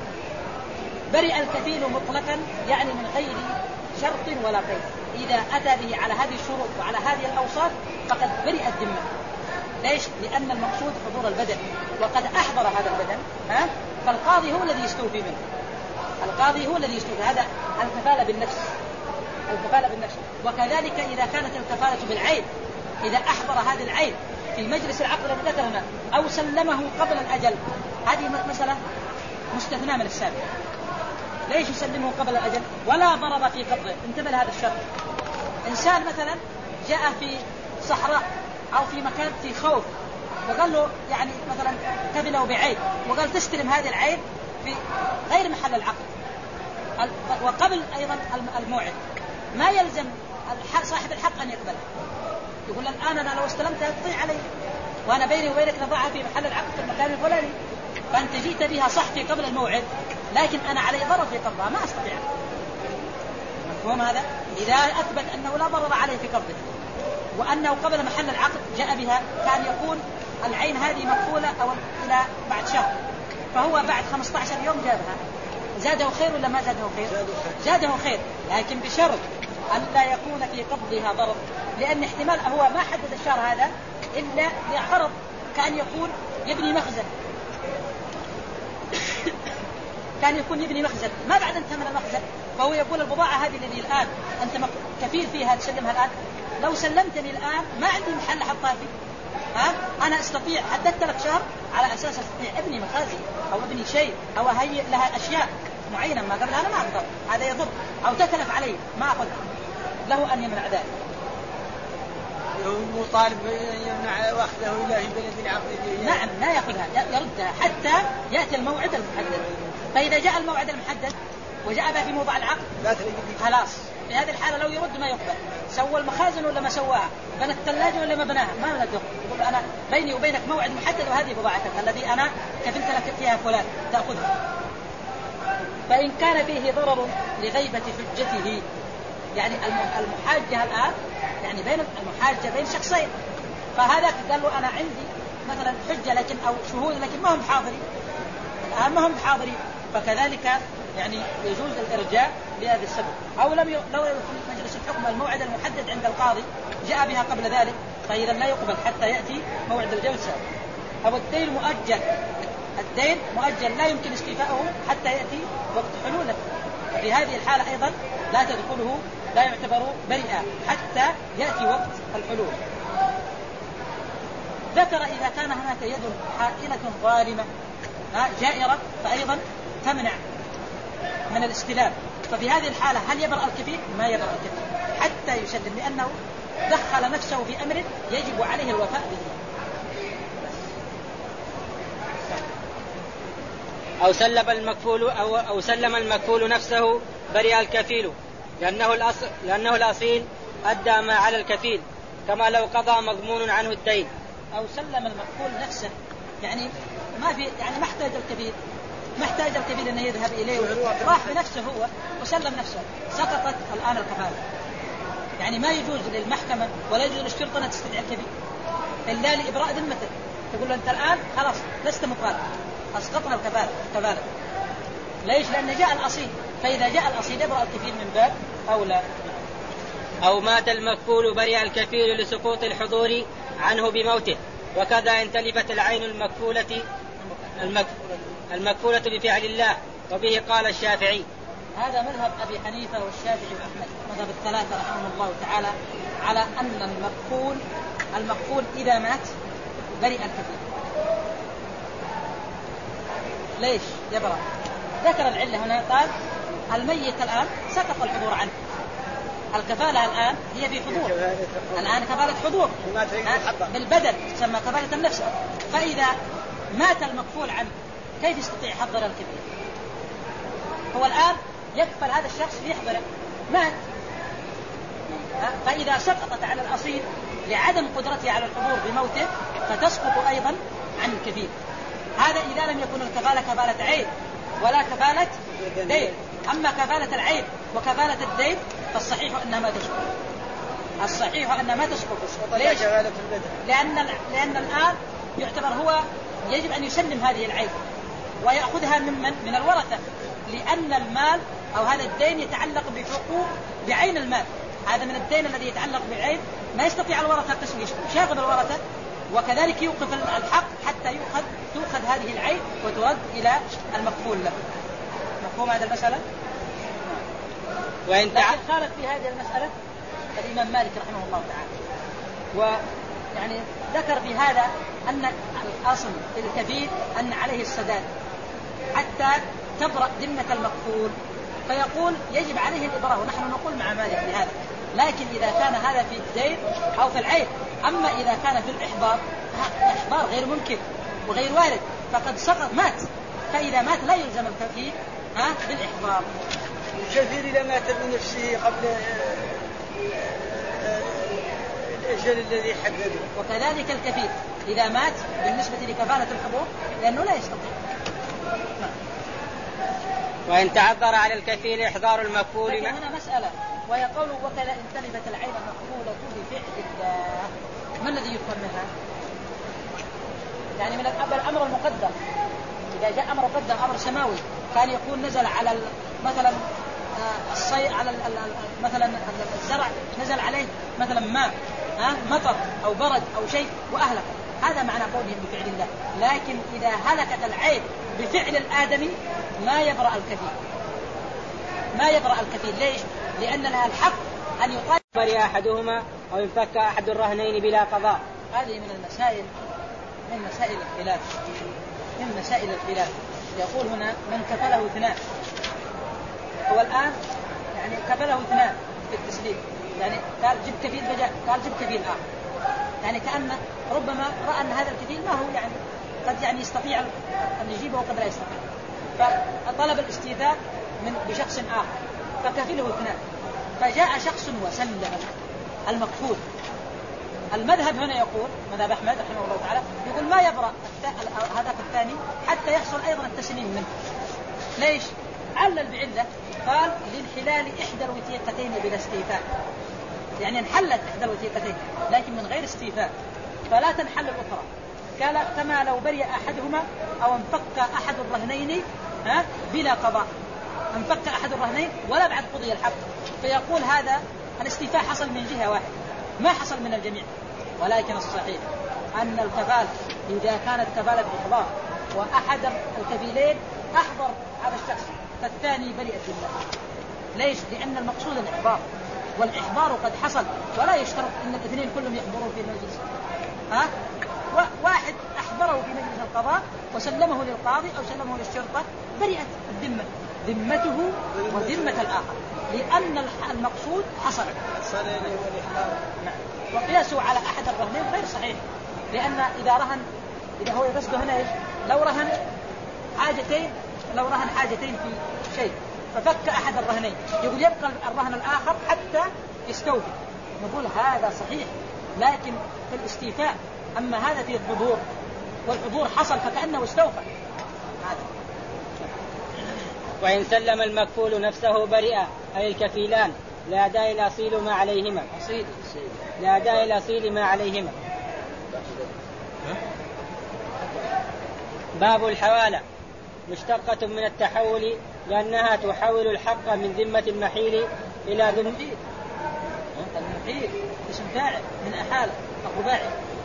برئ الكفيل مطلقا يعني من غير شرط ولا قيد. إذا أتى به على هذه الشروط وعلى هذه الأوصاف فقد برئ الذمة. ليش؟ لأن المقصود حضور البدن وقد أحضر هذا البدن، ها؟ فالقاضي هو الذي يستوفي منه، القاضي هو الذي يستوفي. هذا الكفالة بالنفس، الكفالة بالنفس. وكذلك إذا كانت الكفالة بالعين، إذا أحضر هذه العين في مجلس العقد الذي ذكرنا أو سلمه قبل الأجل، هذه مسألة مستثنى من السابق. ليش يسلمه قبل الأجل؟ ولا ضرر في قبضه. انتبه لهذا الشرط. إنسان مثلا جاء في صحراء أو في مكان في خوف وقال له يعني مثلا كفله بعين وقال تستلم هذه العين في غير محل العقد وقبل أيضا الموعد، ما يلزم صاحب الحق أن يقبل. يقول الآن أنا لو استلمتها تضيع علي وأنا بيني وبينك نضعها في محل العقد في المكان الفلاني، فأنت جيت بها صح في قبل الموعد لكن أنا علي ضرر في قبضها ما أستطيع. مفهوم هذا؟ إذا أثبت أنه لا ضرر عليه في قبضه وأنه قبل محل العقد جاء بها، كان يكون العين هذه مقفولة أو إلى بعد شهر، فهو بعد خمسة عشر يوم جابها، زاده خير ولا ما زاده خير؟ زاده خير، لكن بشرط أن لا يكون في قبضها ضرر، لأن احتمال هو ما حدد الشهر هذا إلا لغرض كان يكون يبني مخزن كان يكون يبني مخزن ما بعد انتهى من المخزن، فهو يقول البضاعة هذه الذي الآن أنت كفيل فيها تسلمها الآن، لو سلمتني الآن ما عندي محل حطها فيه، ها أنا أستطيع حددت لك شهر على أساس أستطيع ابني مخازن أو ابني شيء أو أهيئ لها أشياء معينة، ما قبل أنا ما أقدر، هذا يضر أو تتلف علي ما أخذها، له أن يمنع ذلك. هو طالب يمنع واخذه إلى بلد العقد. نعم لا يأخذها، يردها حتى يأتي الموعد المحدد. فإذا جاء الموعد المحدد وجاء به في موضع العقد خلاص في هذه الحالة لو يرد ما يقبل. سوى المخازن ولا ما سواها، بنى الثلاجة ولا ما بناها، ما ندخل. يقول أنا بيني وبينك موعد محدد وهذه بضاعتك الذي أنا كفلت لك فيها فلان تأخذها. فإن كان فيه ضرر لغيبة حجته، يعني المحاجة الآن يعني بين المحاجة بين شخصين، فهذا قال له أنا عندي مثلا حجة لكن أو شهود لكن ما هم حاضرين الآن ما هم حاضرين، فكذلك يعني يجوز الإرجاء بهذا السبب. أو لم ي... لو يكون مجلس الحكم الموعد المحدد عند القاضي جاء بها قبل ذلك فإذا لا يقبل حتى يأتي موعد الجلسة. أو الدين مؤجل، الدين مؤجل لا يمكن استيفاؤه حتى يأتي وقت حلوله، في هذه الحالة أيضا لا تدخله لا يعتبر بريئا حتى يأتي وقت الحلول. ذكر إذا كان هناك يد حائلة ظالمة جائرة فأيضا تمنع من الاستلام، ففي هذه الحالة هل يبرأ الكفيل؟ ما يبرأ الكفيل حتى يسلم، لأنه دخل نفسه في أمر يجب عليه الوفاء به. أو سلم المكفول أو, أو سلم المكفول نفسه برئ الكفيل، لأنه الأصل لأنه الأصيل أدى ما على الكفيل كما لو قضى مضمون عنه الدين. أو سلم المكفول نفسه يعني ما في يعني ما احتاج الكفيل ما احتاج الكفيل أن يذهب إليه، راح بنفسه هو وسلم نفسه، سقطت الآن الكفالة. يعني ما يجوز للمحكمة ولا يجوز للشرطة أن تستدعي الكفيل إلا لإبراء ذمته، تقول له أنت الآن خلاص لست مطالب، أسقطنا الكفالة كفالة. ليش؟ لأن جاء الأصيل، فإذا جاء الأصيل يبرأ الكفيل من باب أولى. أو مات المكفول برئ الكفيل لسقوط الحضور عنه بموته، وكذا إن تلفت العين المكفولة المكفولة بفعل الله، وبه قال الشافعي. هذا مذهب أبي حنيفة والشافعي وأحمد، مذهب الثلاثة رحمهم الله تعالى، على أن المكفول المكفول إذا مات برئ الكفيل. ليش يبرأ؟ ذكر العلة هنا، قال الميت الآن سقط الحضور عنه. الكفالة الآن هي في حضور، الآن كفالة حضور بالبدن تسمى كفالة النفس. فإذا مات المكفول عنه كيف يستطيع يحضر الكفيل؟ هو الآن يكفل هذا الشخص ليحضره، مات. فإذا سقطت على الأصيل لعدم قدرته على الحضور بموته فتسقط أيضا عن الكفيل. هذا إذا لم يكن الكفالة كفالة عيب ولا كفالة دين. أما كفالة العيب وكفالة الدين فالصحيح أنها ما تسقط. الصحيح أنها ما تسقط. ليش؟ لأن لأن الآن يعتبر هو يجب أن يسلم هذه العيب ويأخذها من من من الورثة، لأن المال أو هذا الدين يتعلق بحقوق بعين المال. هذا من الدين الذي يتعلق بالعين ما يستطيع الورثة قسم يشاغب الورثة، وكذلك يوقف الحق حتى يؤخذ تؤخذ هذه العين وترد إلى المكفول له. مفهوم هذا المسألة؟ وإن خالف في هذه المسألة الإمام مالك رحمه الله تعالى، ويعني ذكر في هذا أن الأصل في الكفيل أن عليه السداد حتى تبرأ ذمة المكفول، فيقول يجب عليه الإبراء، ونحن نقول مع مالك بهذا. لكن إذا كان هذا في الدين أو في العين، أما إذا كان في الإحضار الإحضار غير ممكن وغير وارد فقد سقط مات، فإذا مات لا يلزم الكفيل ها بالإحضار. الكفيل إذا مات بنفسه قبل الأجل الذي حدده. وكذلك الكفيل إذا مات بالنسبة لكفالة الحضور لأنه لا يستطيع. وإن تعذر على الكفيل إحضار المكفول. لكن هنا مسألة ويقول وكذا إن تلفت العين المكفولة بفعل الله، ما الذي يفهم منها؟ يعني من الأمر المقدر، إذا جاء أمر مقدر أمر سماوي كان يكون نزل على مثلا الصي على مثلا الزرع نزل عليه مثلا ماء ها مطر أو برد أو شيء وأهلك، هذا معنى قولهم بفعل الله. لكن إذا هلكت العين بفعل الآدمي ما يبرأ الكفيل، ما يبرأ الكفيل. ليش؟ لأن لها الحق أن يقال برئ أحدهما أو ينفك أحد الرهنين بلا قضاء. هذه من المسائل من مسائل الخلاف من مسائل الخلاف. يقول هنا من كفله اثنان، هو الآن يعني كفله اثنان في التسليم، يعني قال جب كفيل بجاء قال جب كفيل آخر، يعني كأنه ربما رأى أن هذا الكفيل ما هو يعني قد يعني يستطيع أن يجيبه وقد لا يستطيع، فطلب الاستيثاق من بشخص آخر فكفله اثنان، فجاء شخص وسلم المكفول. المذهب هنا يقول مذهب أحمد رحمه الله تعالى يقول ما يبرأ هذاك الثاني حتى يحصل أيضا التسليم منه. ليش؟ علل بعلة، قال للحلال إحدى الوثيقتين بلا استيفاء، يعني انحلت إحدى الوثيقتين لكن من غير استيفاء فلا تنحل الأخرى. قال كما لو برئ أحدهما أو انفك أحد الرهنين ها بلا قضاء، انفك أحد الرهنين ولا بعد قضي الحق، فيقول هذا الاستيفاء حصل من جهة واحدة ما حصل من الجميع. ولكن الصحيح أن الكفالة إذا كانت كفالة إحضار وأحد الكفيلين أحضر هذا الشخص فالثاني برئ الذمة. ليش؟ لأن المقصود الإحضار، والإحضار قد حصل ولا يشترط أن الاثنين كلهم يحضروا في المجلس. ها؟ واحد أحضره في مجلس القضاء وسلمه للقاضي أو سلمه للشرطة برئت الذمة، ذمته وذمة الآخر، لأن المقصود حصل. وقياسه على أحد الرهنين غير صحيح، لأن إذا رهن إذا هو يقصده هنا إيش؟ لو رهن حاجتين لو رهن حاجتين في شيء ففك أحد الرهنين يقول يبقى الرهن الآخر حتى يستوفي، نقول هذا صحيح. لكن في الاستيفاء أما هذا في الحضور، والحضور حصل فكأنه استوفى هذا. وإن سلم المكفول نفسه برئ أي الكفيلان لأداء الأصيل ما عليهما أصيل لأداء الأصيل ما عليهما. باب الحوالة مشتقة من التحول لأنها تحول الحق من ذمة المحيل إلى ذمة المحيل اسم فاعل من أحالة الرباعي،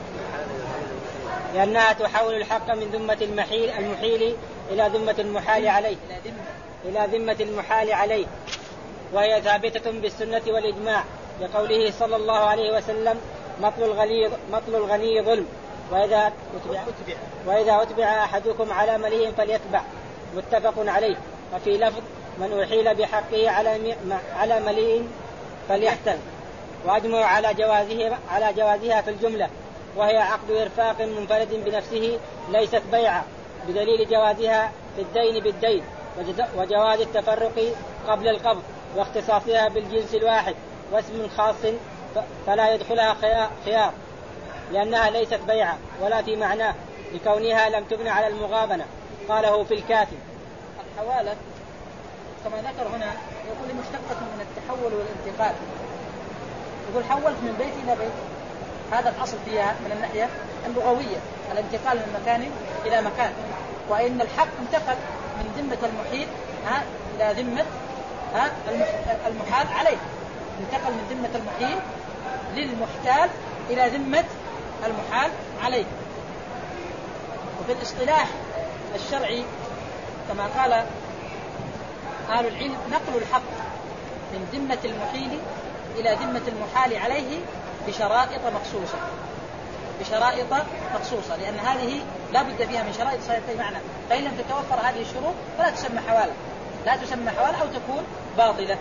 لأنها تحول الحق من ذمة المحيل المحيل إلى ذمة المحال عليه إلى ذمة المحال عليه، وهي ثابتة بالسنة والإجماع لقوله صلى الله عليه وسلم مطل الغني مطل الغني ظلم، وإذا أتبع وإذا أتبع أحدكم على مليء فليتبع، متفق عليه. وفي لفظ من أحيل بحقه على على مليء فليحتل. وأجمعوا على جوازها على جوازها في الجملة، وهي عقد إرفاق منفرد بنفسه ليست بيعة، بدليل جوازها في الدين بالدين، وجواز التفرق قبل القبض، واختصاصها بالجنس الواحد واسم خاص فلا يدخلها خيار، لأنها ليست بيعة ولا في معناه، لكونها لم تبنى على المغابنة. قاله في الكافي. الحوالة كما ذكر هنا يقول مشتقة من التحول والانتقال، يقول حولت من بيت إلى بيت، هذا الأصل فيها من الناحية اللغوية، الانتقال من مكان إلى مكان. وإن الحق انتقل من ذمة المحيل ها إلى ذمة ها المحال عليه، انتقل من ذمة المحيل للمحتال إلى ذمة المحال عليه. وفي الاصطلاح الشرعي كما قال أهل العلم نقل الحق من ذمة المحيل إلى ذمة المحال عليه بشرائط مخصوصة، بشرائط مخصوصة، لأن هذه لا بد فيها من شرائط صحيحة معنى، فإن لم تتوفر هذه الشروط فلا تسمى حوالة، لا تسمى حوالة أو تكون باطلة.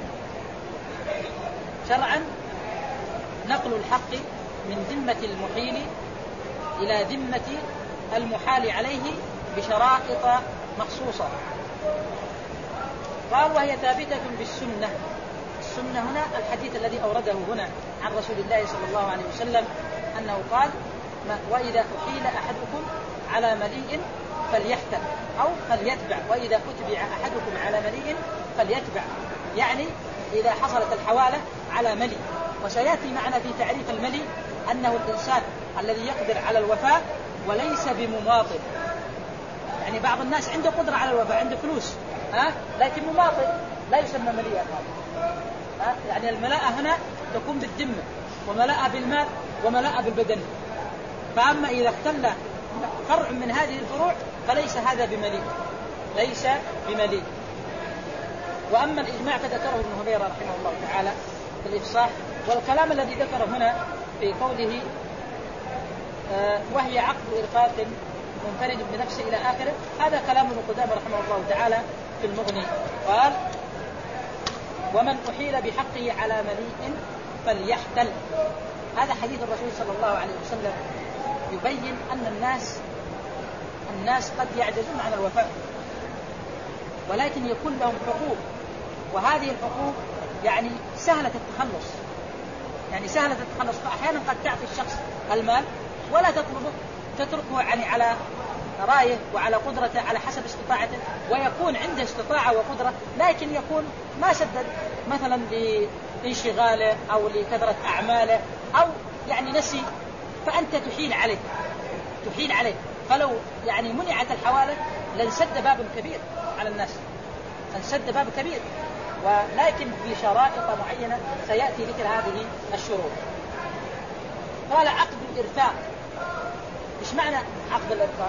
شرعا نقل الحق من ذمة المحيل إلى ذمة المحال عليه بشرائط مخصوصة. قال وهي ثابتة بالسنة. السنة هنا الحديث الذي أورده هنا عن رسول الله صلى الله عليه وسلم أنه قال وإذا أحيل أحدكم على مليء فليحتل أو فليتبع، وإذا أتبع أحدكم على مليء فليتبع، يعني إذا حصلت الحوالة على ملي. وسيأتي معنا في تعريف الملي أنه الإنسان الذي يقدر على الوفاء وليس بمماطل، يعني بعض الناس عنده قدرة على الوفاء، عنده فلوس ها لكن مماطل لا يسمى مليئا، ها يعني الملاءة هنا تكون بالذمة وملاءة بالمال وملاءة بالبدن. فأما إذا اختل فرع من هذه الفروع فليس هذا بمليء، ليس بمليء. وأما الإجماع فذكره ابن هبيرة رحمه الله تعالى في الإفصاح، والكلام الذي ذكره هنا في قوله آه وهي عقد إرفاق منفرد بنفسه إلى آخره، هذا كلام ابن قدامة رحمه الله تعالى في المغني. قال ومن أحيل بحقه على مليء فليحتل. هذا حديث الرسول صلى الله عليه وسلم يبين أن الناس الناس قد يعجزون عن الوفاء، ولكن يكون لهم حقوق، وهذه الحقوق يعني سهلة التخلص، يعني سهلة التخلص. فأحيانا قد تعطي الشخص المال ولا تطلبه، تتركه يعني على رايه وعلى قدرته على حسب استطاعته، ويكون عنده استطاعة وقدرة لكن يكون ما سدد مثلا لانشغاله أو لكثرة أعماله أو يعني نسي، فأنت تحيل عليه تحيل عليه فلو يعني منعت الحوالة لانسد باب كبير على الناس، لانسد باب كبير، ولكن بشرائط معينة سيأتي ذكر هذه الشروط. قال عقد الإرفاق. إيش معنى عقد الإرفاق؟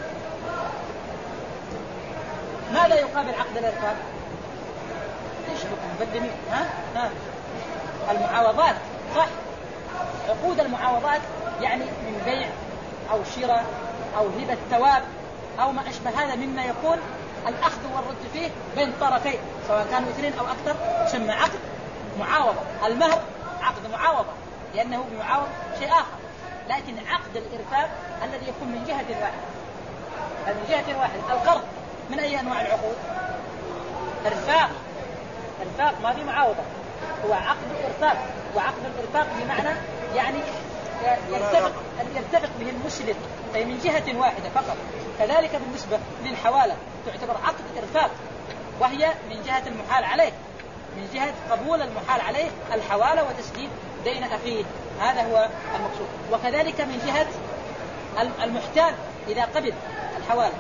ماذا يقابل عقد الإرفاق؟ ايش بكم مقدمين؟ ها ها المعاوضات، صح؟ عقود المعاوضات يعني من بيع أو شراء أو هبة ثواب أو ما أشبه هذا مما يكون الأخذ والرد فيه بين طرفين سواء كانوا اثنين أو أكثر، يسمى عقد معاوضة. المهر عقد معاوضة لأنه بيعاوض شيء آخر، لكن عقد الإرفاق الذي يكون من جهة واحدة، من جهة واحدة. القرض من أي أنواع العقود؟ إرفاق، إرفاق ما في معاوضة، هو عقد إرفاق. وعقد الإرفاق بمعنى يعني يرتفق يرتفق به المسلم، أي من جهة واحدة فقط. كذلك بالنسبة للحوالة تعتبر عقد إرفاق، وهي من جهة المحال عليه، من جهة قبول المحال عليه الحوالة وتسديد دين أخيه، هذا هو المقصود. وكذلك من جهة المحتال إذا قبل الحوالة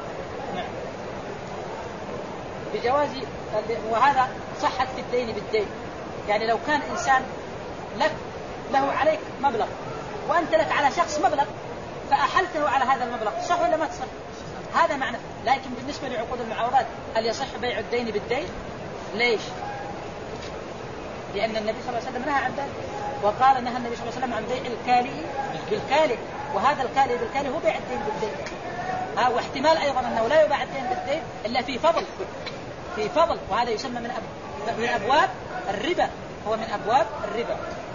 بجواز، وهذا صحت في الدين بالدين. يعني لو كان إنسان لك له عليك مبلغ وأنت لك على شخص مبلغ فأحلته على هذا المبلغ، صح ولا ما تصح؟ هذا معنى. لكن بالنسبة لعقود المعاوضات هل يصح بيع الدين بالدين؟ ليش؟ لأن النبي صلى الله عليه وسلم نهى عن ذلك، وقال نهى النبي صلى الله عليه وسلم عن بيع الكالئ بالكالئ، وهذا الكالئ بالكالئ هو بيع الدين بالدين. ها واحتمال أيضا أنه لا يباع الدين بالدين إلا في فضل، في فضل، وهذا يسمى من أب... من أبواب الربا، هو من أبواب الربا.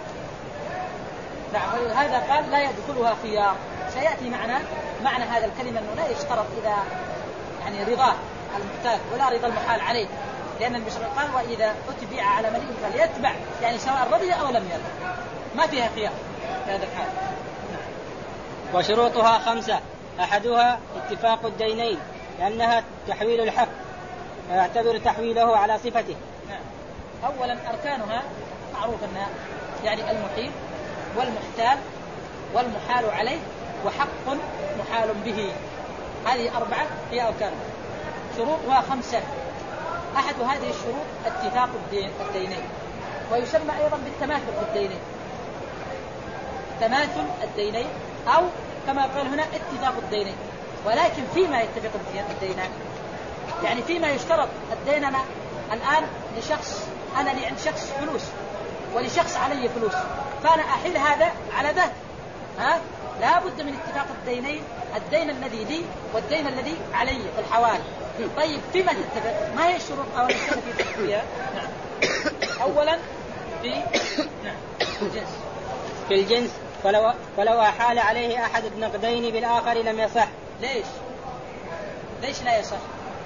نعم. هذا قال لا يدخلها خيار. سيأتي معنا معنى هذا الكلمة أنه لا يشترط إذا يعني رضاه المحتاج ولا رضا المحال عليه، لأن المشرع قال وإذا أتبع على مليء فليتبع، يعني سواء رضي أو لم يرضى، ما فيها خيار في هذا الحال. وشروطها خمسة، أحدها اتفاق الدينين لأنها تحويل الحق فيعتبر تحويله على صفته. نعم. أولا أركانها معروف أنها يعني المحيل والمحتال والمحال عليه وحق محال به، هذه أربعة هي أركانها. شروطها خمسة، أحد هذه الشروط اتفاق الدينين، ويسمى أيضا بالتماثل الدينين، تماثل الدينين أو كما قال هنا اتفاق الدينين. ولكن فيما يتفق الدينان، يعني فيما يشترط الدين، أنا الآن لشخص، أنا لي عند شخص فلوس ولشخص علي فلوس، فأنا أحيل هذا على ذا، ها لا بد من اتفاق الدينين، الدين الذي لي والدين الذي علي في الحوالي. طيب فيما تتفق؟ ما هي الشروط أو الشروط في فيها؟ نعم. أولا في نعم الجنس، في الجنس فلو, فلو أحال عليه أحد النقدين بالآخر لم يصح. ليش؟ ليش لا يصح؟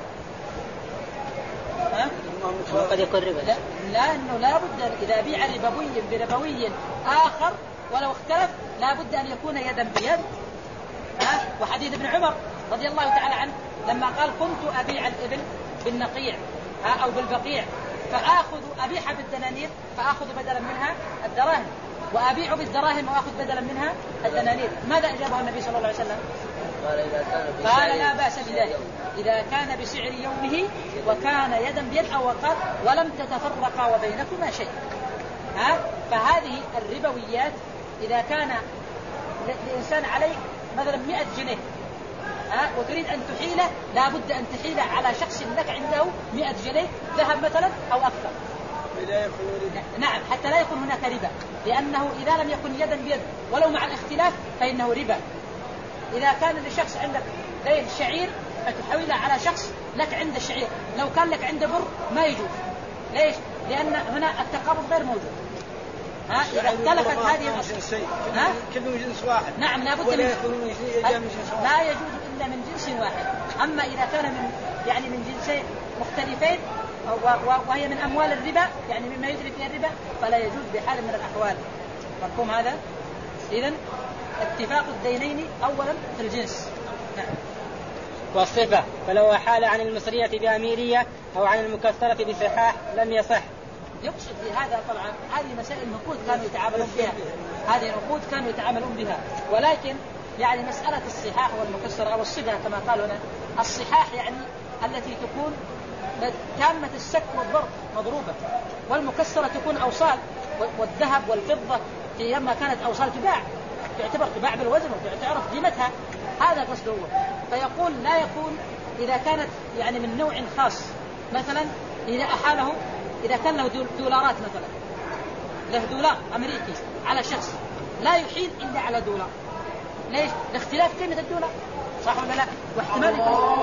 ها؟ قد يكون ربا. لا، لأنه لا بد إذا بيع ربوي بربوي آخر ولو اختلف لا بد أن يكون يدا بيد. ها؟ وحديث ابن عمر رضي الله تعالى عنه لما قال كنت أبيع الإبل بالنقيع ها أو بالبقيع فآخذ أبيع بالدنانير فآخذ بدلا منها الدراهم، وأبيع بالدراهم وأخذ بدلا منها الدنانير، ماذا أجابه النبي صلى الله عليه وسلم؟ قال لا بأس بذلك إذا كان بسعر يومه وكان يدا بيد أو وقال ولم تتفرقا وبينكما شيء. ها؟ فهذه الربويات إذا كان الإنسان عليه مثلا مئة جنيه ها وتريد أن تحيله لا بد أن تحيله على شخص لك عنده مئة جنيه ذهب مثلا أو أكثر. نعم، حتى لا يكون هناك ربا، لأنه إذا لم يكن يدا بيد ولو مع الاختلاف فإنه ربا. إذا كان لشخص عندك دين شعير فتحوله على شخص لك عند الشعير، لو كان لك عنده بر ما يجوز. ليش؟ لأن هنا التقارب غير موجود. ها إذا اختلفت هذه الأشياء ها كلهم جنس واحد. نعم لا بد من لا يجوز إلا من جنس واحد. أما إذا كان من يعني من جنسين مختلفين وهي من أموال الربا يعني مما يجري فيها الربا فلا يجوز بحال من الأحوال. مفهوم هذا؟ إذن اتفاق الدينين أولا في الجنس. نعم. والصفة فلو أحال عن المصرية بأميرية أو عن المكسرة بصحاح لم يصح. يقصد بهذا طبعا هذه مسائل نقود كانوا يتعاملون بها، هذه نقود كانوا يتعاملون بها، ولكن يعني مسألة الصحاح والمكسرة أو الصفة كما قالوا هنا، الصحاح يعني التي تكون تامة السك والضرب مضروبة، والمكسرة تكون أوصال، والذهب والفضة في لما كانت أوصال تباع تعتبر تباع بالوزن وتعرف قيمتها، هذا قصده هو. فيقول لا يكون إذا كانت يعني من نوع خاص، مثلا إذا أحاله إذا كان له دولارات مثلا، له دولار أمريكي على شخص لا يحيل إلا على دولار. ليش؟ لاختلاف قيمة الدولار، صح ولا لا؟ واحتمال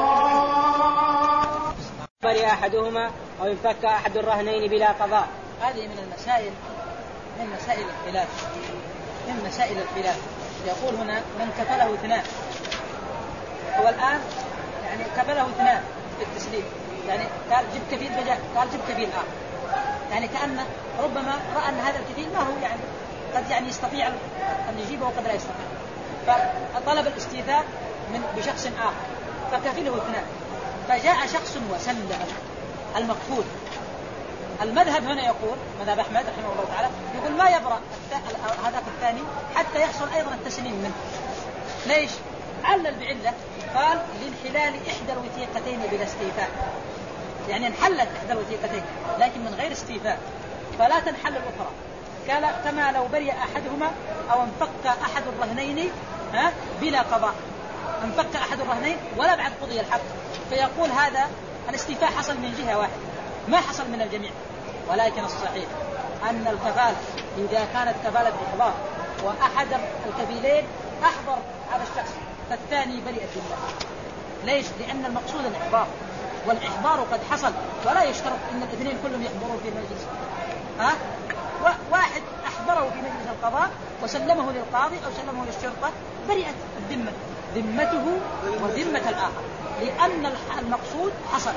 برئ أحدهما أو ينفك أحد الرهنين بلا قضاء. هذه من المسائل من مسائل الخلاف من مسائل الخلاف. يقول هنا من كفله اثنان، هو الآن يعني كفله اثنان في التسليم، يعني قال جب كفيل بجاء قال جب كفيل آخر، يعني كأنه ربما رأى أن هذا الكفيل ما هو يعني قد يعني يستطيع أن يجيبه وقد لا يستطيع، فطلب الاستيثاق من بشخص آخر فكفله اثنان، فجاء شخص وسلم المكفول. المذهب هنا يقول مذهب أحمد رحمه الله تعالى يقول ما يبرأ هذاك الثاني حتى يحصل أيضا التسليم منه. ليش؟ علل بعلة، قال للحلال إحدى الوثيقتين بلا استيفاء، يعني انحلت إحدى الوثيقتين لكن من غير استيفاء فلا تنحل الأخرى. قال كما لو برئ أحدهما أو انفك أحد الرهنين ها بلا قضاء، انفك أحد الرهنين ولا بعد قضي الحق، فيقول هذا الاستيفاء حصل من جهة واحدة ما حصل من الجميع. ولكن الصحيح أن الكفالة إذا كانت كفالة إحضار وأحد الكفيلين أحضر هذا الشخص فالثاني برئ بالله. ليش؟ لأن المقصود الإحضار، والإحضار قد حصل، ولا يشترط أن الاثنين كلهم يحضروا في مجلس. ها؟ واحد أحضره في مجلس القضاء وسلمه للقاضي أو سلمه للشرطة برئت الذمة، ذمته وذمة الآخر، لأن المقصود حصل.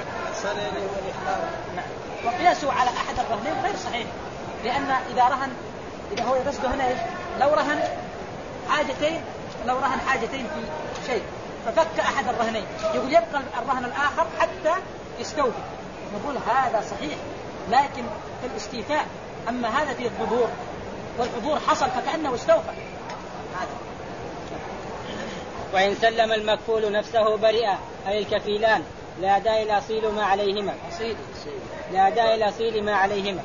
وقياسه على أحد الرهنين غير صحيح، لأن إذا رهن، إذا هو يقصد هنا إيش؟ لو رهن حاجتين، لو رهن حاجتين في شيء ففك أحد الرهنين، يقول يبقى الرهن الآخر حتى يستوفي، نقول هذا صحيح، لكن في الاستيفاء. أما هذا في الظهور، والحضور حصل فكأنه استوفى. هذا. وإن سلم المكفول نفسه برئة، أي الكفيلان، لأداء الأصيل ما عليهما، لأداء الأصيل ما عليهما.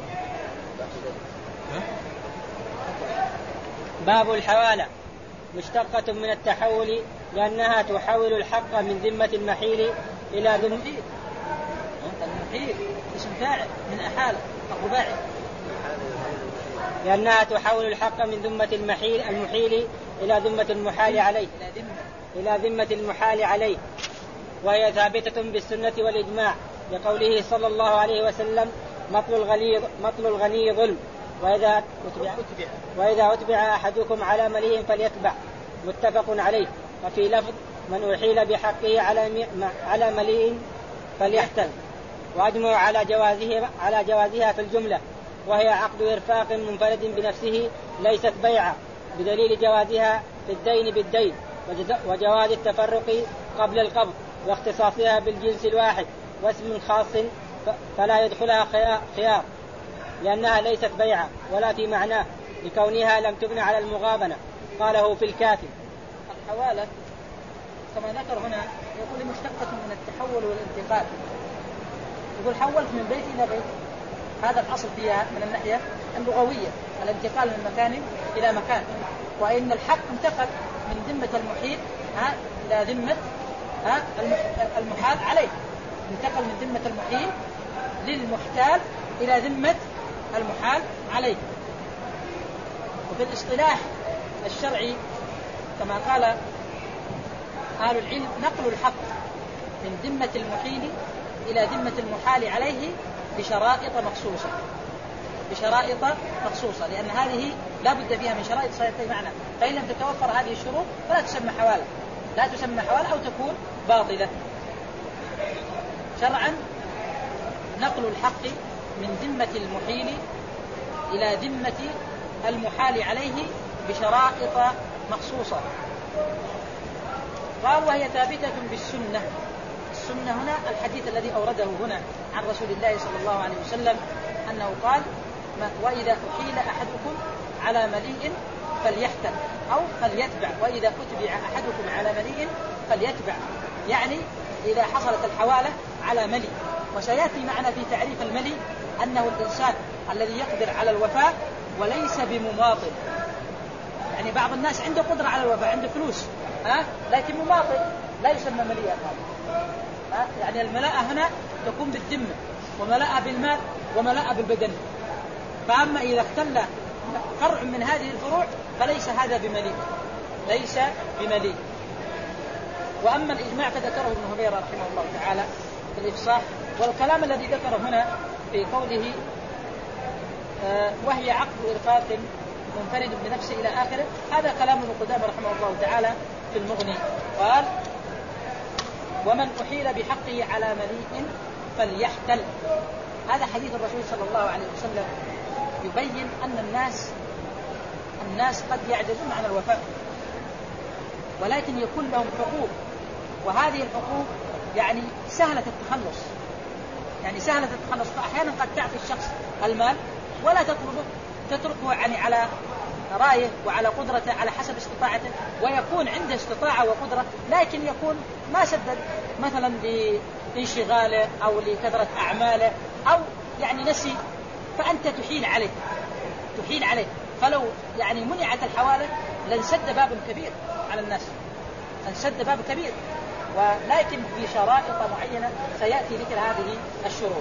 باب الحوالة، مشتقة من التحول، لأنها تحول الحق من ذمة المحيل إلى ذمة المحيل، اسم فاعل من أحال الرباعي، لأنها تحول الحق من ذمة المحيل المحيل إلى ذمة المحال عليه، إلى ذمة المحال عليه، وهي ثابتة بالسنة والإجماع، لقوله صلى الله عليه وسلم: مطل الغني مطل الغني ظلم، وإذا أتبع وإذا أتبع أحدكم على مليء فليتبع، متفق عليه. وفي لفظ: من أحيل بحقه على على مليء فليحتل. وأجمعوا على جوازها على جوازها في الجملة، وهي عقد إرفاق منفرد بنفسه ليست بيعة، بدليل جوازها في الدين بالدين، وجواز التفرق قبل القبض، واختصاصها بالجنس الواحد واسم خاص فلا يدخلها خيار، لأنها ليست بيعة ولا في معناه، لكونها لم تبنى على المغابنة. قاله في الكافي. الحوالة كما ذكر هنا يقول مشتقة من التحول والانتقال، يقول حولت من بيت إلى بيت، هذا الأصل فيها من الناحية اللغوية، الانتقال من مكان إلى مكان، وإن الحق انتقل من ذمة المحيل ها إلى ذمة ها المحال عليه، انتقل من ذمة المحيل للمحتال إلى ذمة المحال عليه. وفي الاصطلاح الشرعي كما قال أهل العلم: نقل الحق من ذمة المحيل إلى ذمة المحال عليه بشرائط مخصوصة، بشرائط مخصوصة، لأن هذه لا بد فيها من شرائط صحيحة معنى، فإن لم تتوفر هذه الشروط فلا تسمى حوالة، لا تسمى حوالة أو تكون باطلة. شرعا نقل الحق من ذمة المحيل إلى ذمة المحال عليه بشرائط مخصوصة. قال: وهي ثابتة بالسنة. السنة هنا الحديث الذي أورده هنا عن رسول الله صلى الله عليه وسلم أنه قال: وإذا أحيل أحدكم على مليء فليحتل أو فليتبع، وإذا أتبع أحدكم على مليء فليتبع، يعني إذا حصلت الحوالة على ملي. وسيأتي معنا في تعريف الملي أنه الإنسان الذي يقدر على الوفاء وليس بمماطل، يعني بعض الناس عنده قدرة على الوفاء، عنده فلوس ها لكن مماطل، لا يسمى مليئا. يعني الملاءة هنا تكون بالذمة، وملاءة بالمال، وملاءة بالبدن. فأما إذا اختل فرع من هذه الفروع فليس هذا بمليء، ليس بمليء. وأما الإجماع فذكره ابن هبيرة رحمه الله تعالى في الإفصاح. والكلام الذي ذكره هنا في قوله آه وهي عقد إرفاق منفرد بنفسه إلى آخره، هذا كلام ابن قدامة رحمه الله تعالى في المغني. قال: ومن أحيل بحقه على مليء فليحتل. هذا حديث الرسول صلى الله عليه وسلم يبين أن الناس الناس قد يعجزون عن الوفاء، ولكن يكون لهم حقوق، وهذه الحقوق يعني سهلة التخلص، يعني سهلة التخلص. فأحيانا قد تعطي الشخص المال ولا تطلبه، تتركه يعني على رايه وعلى قدرته على حسب استطاعته، ويكون عنده استطاعة وقدرة لكن يكون ما سدد مثلا لانشغاله أو لكثرة أعماله أو يعني نسي، فأنت تحيل عليه تحيل عليه فلو يعني منعت الحوالة لانسد باب كبير على الناس، لانسد باب كبير، ولكن بشرائط معينة سيأتي ذكر هذه الشروط.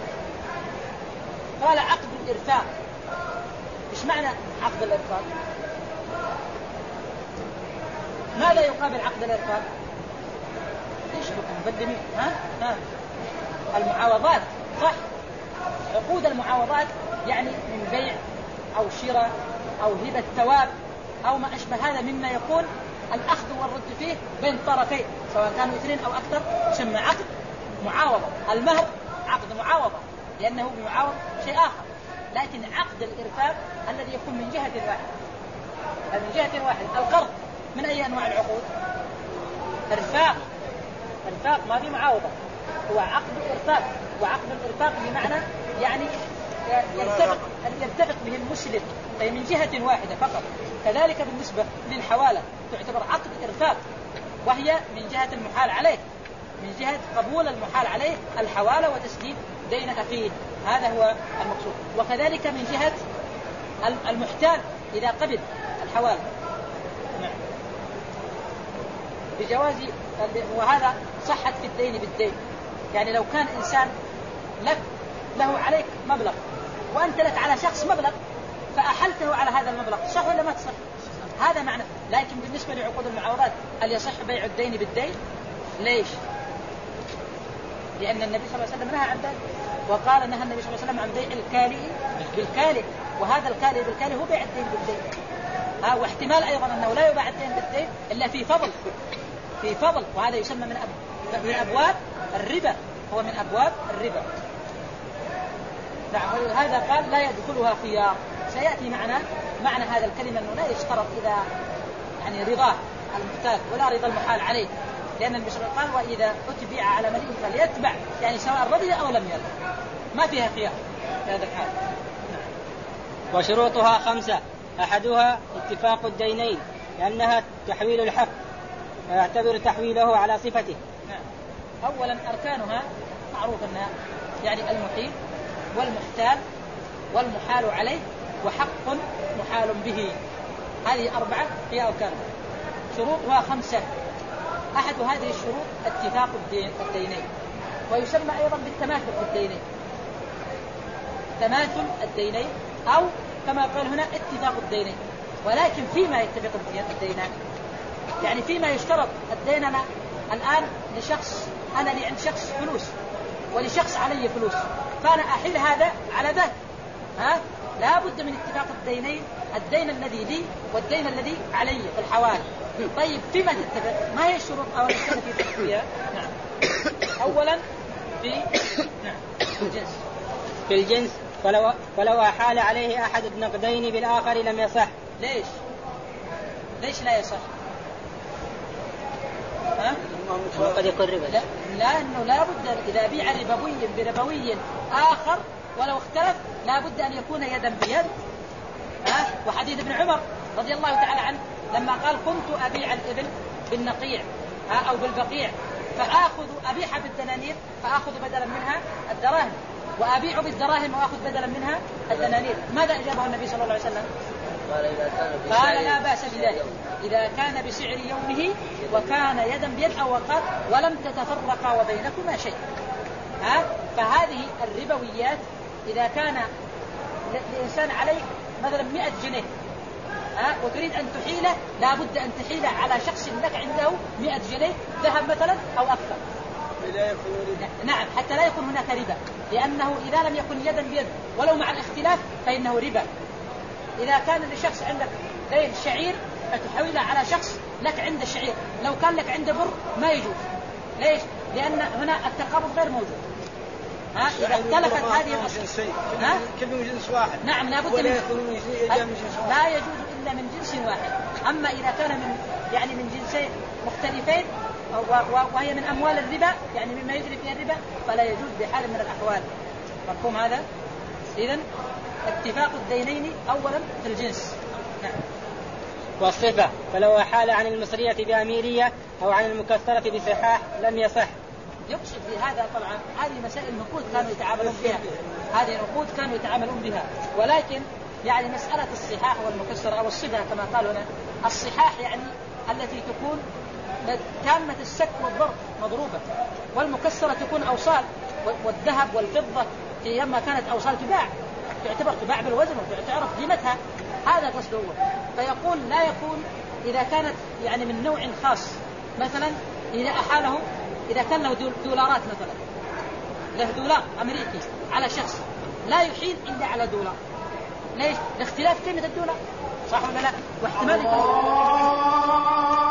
قال: عقد الإرفاق. إيش معنى عقد الإرفاق؟ ماذا يقابل عقد الإرفاق؟ إيش بكم مبدمين؟ ها ها المعاوضات صح، عقود المعاوضات يعني من بيع أو شراء أو هبة ثواب أو ما أشبه هذا مما يكون الأخذ والرد فيه بين طرفين سواء كانوا اثنين أو أكثر يسمى عقد معاوضة. المهر عقد معاوضة لأنه معاوض شيء آخر، لكن عقد الإرفاق الذي يكون من جهة واحدة من جهة واحدة. القرض من أي أنواع العقود؟ إرفاق، إرفاق ما في معاوضة، هو عقد إرفاق. وعقد الإرفاق بمعنى يعني يرتفق يرتفق به المسلم أي من جهة واحدة فقط. كذلك بالنسبة للحوالة تعتبر عقد إرفاق وهي من جهة المحال عليه، من جهة قبول المحال عليه الحوالة وتسديد دين أخيه، هذا هو المقصود. وكذلك من جهة المحتال إذا قبل الحوالة بجواز، وهذا صحت في الدين بالدين. يعني لو كان إنسان لك له عليك مبلغ وأنت لك على شخص مبلغ فأحلته على هذا المبلغ، صح ولا ما تصح؟ هذا معنى. لكن بالنسبة لعقود المعاوضات هل يصح بيع الدين بالدين؟ ليش؟ لأن النبي صلى الله عليه وسلم نهى عن ذلك، وقال نهى النبي صلى الله عليه وسلم عن بيع الكالئ بالكالئ، وهذا الكالئ بالكالئ هو بيع الدين بالدين. ها واحتمال أيضا أنه لا يباع الدين بالدين إلا في فضل، في فضل، وهذا يسمى من أب... من أبواب الربا، هو من أبواب الربا. نعم، هذا قال لا يدخلها خيار. سيأتي معنا معنى هذا الكلمة أنه لا يشترط إذا يعني رضاه المحتاج ولا رضا المحال عليه، لأن النبي صلى الله عليه وسلم قال وإذا أتبع على مليء فليتبع، يعني سواء رضي أو لم يرضى، ما فيها خيار في هذا الحال. وشروطها خمسة، أحدها اتفاق الدينين لأنها تحويل الحق فيعتبر تحويله على صفته. أولا أركانها معروف أنها يعني المحيل والمحتال والمحال عليه وحق محال به، هذه أربعة هي أركانها. شروطها خمسة، أحد هذه الشروط اتفاق الدينين، ويسمى أيضا بالتماثل في الدينين، تماثل الدينين أو كما قال هنا اتفاق الدينين. ولكن فيما يتفق الدينان، يعني فيما يشترط الدين، أنا الآن لشخص، أنا لي عند شخص فلوس ولشخص علي فلوس، فأنا أحيل هذا على ذاك، ها لا بد من اتفاق الدينين، الدين الذي لي والدين الذي علي في الحوالي. طيب فيما تتفق؟ ما هي الشروط أو الأشياء التي تتفق فيها؟ نعم. أولا في نعم في الجنس، في الجنس فلو فلو أحال عليه أحد النقدين بالآخر لم يصح. ليش؟ ليش لا يصح؟ ها؟ قد يكون ربا. لا، لأنه لا بد إذا بيع ربوي بربوي آخر ولو اختلف لا بد أن يكون يدا بيد. ها؟ وحديث ابن عمر رضي الله تعالى عنه لما قال كنت أبيع الإبل بالنقيع ها أو بالبقيع فآخذ أبيعها بالدنانير فآخذ بدلا منها الدراهم، وأبيع بالدراهم وآخذ بدلا منها الدنانير، ماذا أجابه النبي صلى الله عليه وسلم؟ قال لا بأس بذلك إذا كان بسعر يومه وكان يدا بيد أو وقال ولم تتفرقا وبينكما شيء. ها؟ فهذه الربويات إذا كان الإنسان عليه مثلا مئة جنيه ها وتريد أن تحيله لا بد أن تحيله على شخص لك عنده مئة جنيه ذهب مثلا أو أكثر. نعم، حتى لا يكون هناك ربا، لأنه إذا لم يكن يدا بيد ولو مع الاختلاف فإنه ربا. إذا كان لشخص عندك دين شعير فتحوله على شخص لك عند الشعير، لو كان لك عنده بر ما يجوز. ليش؟ لأن هنا التقابض غير موجود. ها إذا اختلفت هذه الأشياء ها كلهم جنس واحد، نعم لا بد من لا يجوز إلا من جنس واحد. أما إذا كان من يعني من جنسين مختلفين وهي من أموال الربا يعني مما يجري فيها الربا فلا يجوز بحال من الأحوال. مفهوم هذا؟ إذن اتفاق الدينين أولا في الجنس. نعم. والصفة فلو أحال عن المصرية بأميرية أو عن المكسرة بصحاح لم يصح. يقصد بهذا طبعا هذه مسائل نقود كانوا يتعاملون بها، هذه نقود كانوا يتعاملون بها، ولكن يعني مسألة الصحاح والمكسرة أو الصفة كما قالوا هنا، الصحاح يعني التي تكون تامة السك والضرب مضروبة، والمكسرة تكون أوصال، والذهب والفضة لما كانت أوصال تباع تعتبر تباع بالوزن وتعرف قيمتها، هذا قصده هو. فيقول لا يكون إذا كانت يعني من نوع خاص، مثلا إذا أحاله إذا كان له دولارات مثلا له دولار أمريكي على شخص لا يحيل إلا على دولار. ليش؟ لاختلاف قيمة الدولار، صح ولا لا؟ واحتمال